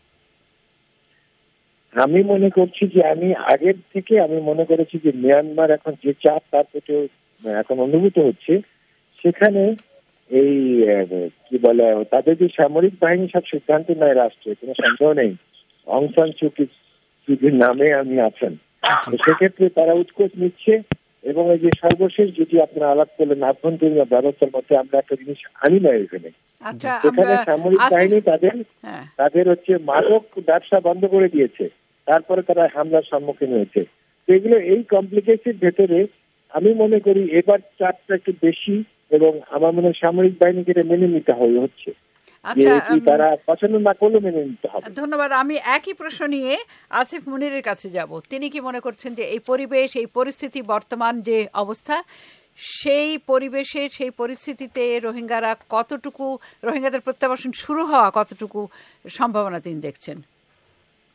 আমি মনে করছি যে আমি আগের থেকে আমি মনে করেছি যে মিয়ানমার এখন যে চাপ তার প্রতি এখন অনুভূত হচ্ছে, সেখানে এই কি বলে তাদের যে সামরিক বাহিনী সব সিদ্ধান্ত নেয় রাষ্ট্রে, কোনো সন্দেহ নেই অং সান সু কির নামে আমি আছেন, সেক্ষেত্রে তারা উৎকোচ নিচ্ছে। এবং এই যে সর্বশেষ যেটি আপনারা আলাপ করলেন আভ্যন্তরীণ ব্যবস্থার মধ্যে আমরা একটা জিনিস আনি না এখানে, সেখানে সামরিক বাহিনী তাদের তাদের হচ্ছে মাদক ব্যবসা বন্ধ করে দিয়েছে, তারপরে তারা হামলার সম্মুখীন হয়েছে। এগুলো এই কমপ্লিকেশনের ভেতরে আমি মনে করি এবার চাপটা একটু বেশি, এবং আমার মনে হয় সামরিক বাহিনীকে মেনে নিতে হবে হচ্ছে। তারা পছন্দ না করলে মেনে নিতে হবে। ধন্যবাদ। আমি একই প্রশ্ন নিয়ে আসিফ মুনিরের কাছে যাব। তিনি কি মনে করছেন যে এই পরিবেশ, এই পরিস্থিতি, বর্তমান যে অবস্থা, সেই পরিবেশে সেই পরিস্থিতিতে রোহিঙ্গারা কতটুকু, রোহিঙ্গাদের প্রত্যাবাসন শুরু হওয়া কতটুকু সম্ভাবনা তিনি দেখছেন?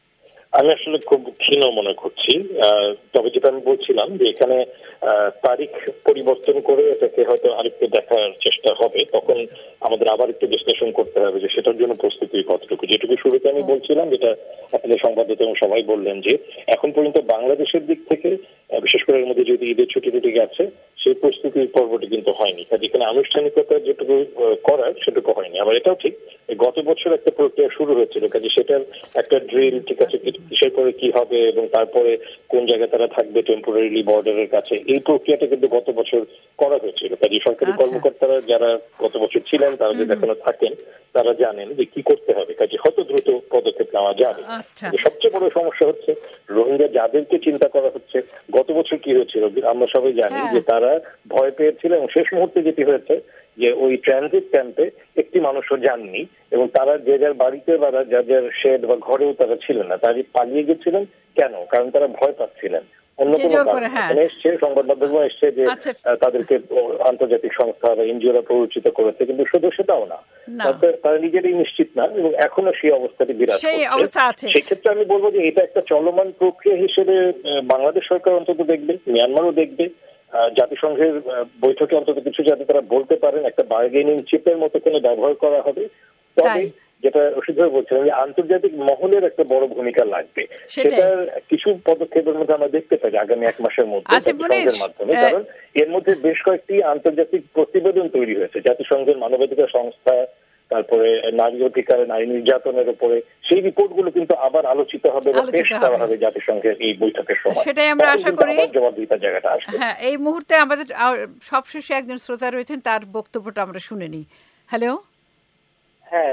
আমি আসলে খুব ক্ষীণ মনে করছি। তবে যেটা আমি বলছিলাম যে এখানে তারিখ পরিবর্তন করে এটাকে হয়তো আরেকটু দেখার চেষ্টা হবে, তখন আমাদের আবার একটু বিশ্লেষণ করতে হবে যে সেটার জন্য প্রস্তুতি কতটুকু। যেটুকু শুরুতে আমি বলছিলাম, যেটা আপনাদের সংবাদদাতা এবং সবাই বললেন, যে এখন পর্যন্ত বাংলাদেশের দিক থেকে বিশেষ করে এর মধ্যে যদি ঈদের ছুটি টুটি গেছে, সেই প্রস্তুতির পর্বটি কিন্তু হয়নি। যেখানে আনুষ্ঠানিকতা যেটুকু করার সেটুকু হয়নি। আবার এটাও ঠিক, গত বছর একটা প্রক্রিয়া শুরু হয়েছিল, কাজে সেটার একটা ড্রিল, ঠিক আছে, কিসের পরে কি হবে এবং তারপরে কোন জায়গায় তারা থাকবে টেম্পোরারিলি বর্ডারের কাছে, এই প্রক্রিয়াটা কিন্তু গত বছর করা হয়েছিল। কাজে সরকারি কর্মকর্তারা যারা গত বছর ছিলেন, তারা যদি এখনো থাকেন, তারা জানেন যে কি করতে হবে। কাজে হয়তো দ্রুত পদক্ষেপ নেওয়া যাবে। সবচেয়ে বড় সমস্যা হচ্ছে রোহিঙ্গা যাদেরকে চিন্তা করা হচ্ছে, গত বছর কি হয়েছিল আমরা সবাই জানি, যে তারা ভয় পেয়েছিল এবং শেষ মুহূর্তে যেটি হয়েছে যে ওই ট্রানজিট ক্যাম্পে একটি মানুষও যাননি এবং তারা যে যার বাড়িতে বা যার যার শেড বা ঘরেও তারা ছিলেন না, তারা পালিয়ে গেছিলেন। কেন? কারণ তারা ভয় পাচ্ছিলেন। অন্য কোনো কারণ এসছে, সংবাদ মাধ্যম এসছে যে তাদেরকে আন্তর্জাতিক সংস্থা বা এনজিওরা প্ররোচিত করেছে, কিন্তু শুধু সেটাও না, তারা নিজেরাই নিশ্চিত না এবং এখনো সেই অবস্থাটি বিরাজ করছে। সেক্ষেত্রে আমি বলবো যে এটা একটা চলমান প্রক্রিয়া হিসেবে বাংলাদেশ সরকার অন্তত দেখবে, মিয়ানমারও দেখবে। জাতিসংঘের বৈঠকে অন্তত কিছু যাতে তারা বলতে পারেন, একটা বার্গেনিং চিপের মতো কোনো ব্যবহার করা হবে। তবে যেটা রশিদ ভাই বলছিলেন যে আন্তর্জাতিক মহলের একটা বড় ভূমিকা লাগবে, সেটার কিছু পদক্ষেপের মধ্যে আমরা দেখতে পাই আগামী এক মাসের মধ্যে জাতিসংঘের মাধ্যমে। কারণ এর মধ্যে বেশ কয়েকটি আন্তর্জাতিক প্রতিবেদন তৈরি হয়েছে জাতিসংঘের মানবাধিকার সংস্থা, তারপরে নারী অধিকার, নারী নির্যাতনের উপরে, সেই রিপোর্টগুলো কিন্তু আবার আলোচিত হবে বা পেশ করা হবে জাতিসংঘের এই বৈঠকের সময়। সেটাই আমরা আশা করি জবাবদিহিতার জায়গাটা আসবে। হ্যাঁ, এই মুহূর্তে আমাদের সবশেষে একজন শ্রোতা রয়েছেন, তার বক্তব্যটা আমরা শুনে নিই। হ্যালো। হ্যাঁ,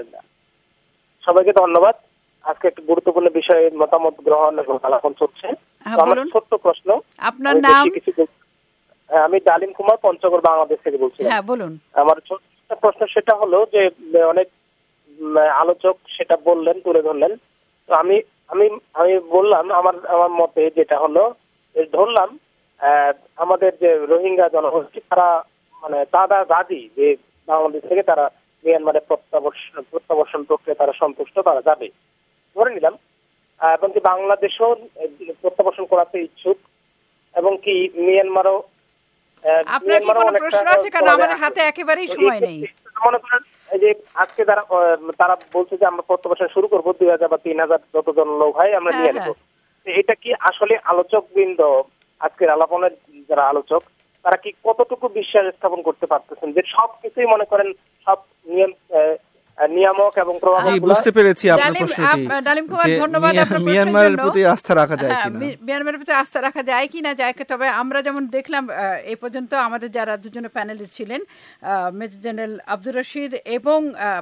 সবাইকে ধন্যবাদ। আজকে একটা গুরুত্বপূর্ণ বিষয়ে মতামত গ্রহণ এবং আলোচনা চলছে। আমার ছোট্ট প্রশ্ন, আপনার নাম? আমি ডালিম কুমার, পঞ্চগড়, বাংলাদেশ থেকে বলছি। হ্যাঁ, বলুন। আমার ছোট্ট প্রশ্ন সেটা হলো যে অনেক আলোচক সেটা বললেন, তুলে ধরলেন। তো আমি আমি আমি বললাম আমার আমার মতে যেটা হলো, ধরলাম আমাদের যে রোহিঙ্গা জনগোষ্ঠী, তারা মানে তারা রাজি যে বাংলাদেশ থেকে তারা মিয়ানমারের প্রত্যাবর্ষণ প্রত্যাবর্ষণ প্রক্রিয়া তারা সন্তুষ্ট, তারা যাবে, ধরে নিলাম। এবং কি বাংলাদেশও প্রত্যাবর্ষণ করাতে ইচ্ছুক এবং কি মিয়ানমারও। আপনার কি কোনো প্রশ্ন আছে? কারণ আমাদের হাতে একেবারেই সময় নেই। মনে করেন যে আজকে তারা তারা বলছে যে আমরা প্রত্যাবর্ষণ শুরু করবো, দুই হাজার বা তিন হাজার যতজন লোক হয় আমরা নিয়ে নেবো। এটা কি আসলে আলোচক বৃন্দ, আজকের আলাপনের যারা আলোচক, তারা কি কতটুকু বিশ্বাস স্থাপন করতে পারতেছেন যে সবকিছুই মনে করেন সব নিয়ম নিয়ামক এবং বুঝতে পেরেছি আপনার প্রশ্নটি, মিয়ানমারের প্রতি আস্থা রাখা যায় কিনা মিয়ানমারের প্রতি আস্থা রাখা যায় কিনা যায়। তবে আমরা যেমন দেখলাম এই পর্যন্ত আমাদের যারা দুজনে প্যানেলে ছিলেন, মেজর জেনারেল আব্দুর রশিদ এবং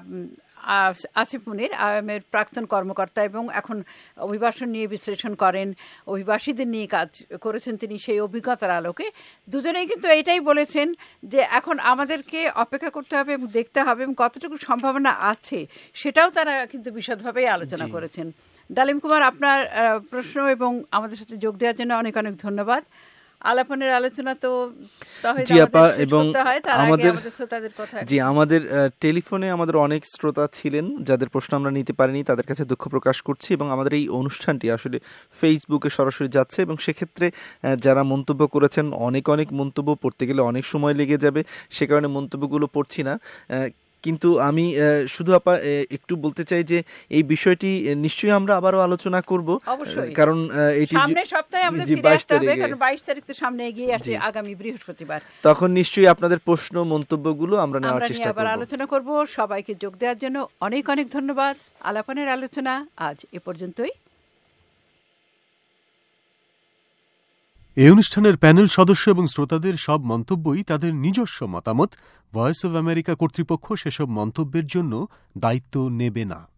আসিফ মুনির, আইএমএর প্রাক্তন কর্মকর্তা এবং এখন অভিবাসন নিয়ে বিশ্লেষণ করেন, অভিবাসীদের নিয়ে কাজ করেছেন তিনি, সেই অভিজ্ঞতার আলোকে দুজনেই কিন্তু এটাই বলেছেন যে এখন আমাদেরকে অপেক্ষা করতে হবে এবং দেখতে হবে এবং কতটুকু সম্ভাবনা আছে সেটাও তারা কিন্তু বিশদভাবেই আলোচনা করেছেন। ডালিম কুমার, আপনার প্রশ্ন এবং আমাদের সাথে যোগ দেওয়ার জন্য অনেক অনেক ধন্যবাদ। আলাপনের আলোচনা তো জি আপা, এবং আমাদের জি আমাদের টেলিফোনে আমাদের অনেক শ্রোতা ছিলেন যাদের প্রশ্ন আমরা নিতে পারিনি, তাদের কাছে দুঃখ প্রকাশ করছি। এবং আমাদের এই অনুষ্ঠানটি আসলে ফেসবুকে সরাসরি যাচ্ছে এবং সেক্ষেত্রে যারা মন্তব্য করেছেন, অনেক অনেক মন্তব্য পড়তে গেলে অনেক সময় লেগে যাবে, সে কারণে মন্তব্যগুলো পড়ছি না। কিন্তু আমি শুধু আপা একটু বলতে চাই যে এই বিষয়টি নিশ্চয়ই আমরা আবারও আলোচনা করব, কারণ এটি সামনের সপ্তাহে আমাদের ফিরে আসতে হবে, কারণ বাইশ তারিখ তো সামনে এগিয়ে আছে, আগামী বৃহস্পতিবার। তখন নিশ্চয়ই আপনাদের প্রশ্ন মন্তব্যগুলো আমরা নেওয়ার চেষ্টা করব, আবার আলোচনা করব। সবাইকে যোগ দেওয়ার জন্য অনেক অনেক ধন্যবাদ। আলাপনের আলোচনা আজ এ পর্যন্তই। এই অনুষ্ঠানের প্যানেল সদস্য এবং শ্রোতাদের সব মন্তব্যই তাদের নিজস্ব মতামত। ভয়েস অব আমেরিকা কর্তৃপক্ষ সেসব মন্তব্যের জন্য দায়িত্ব নেবে না।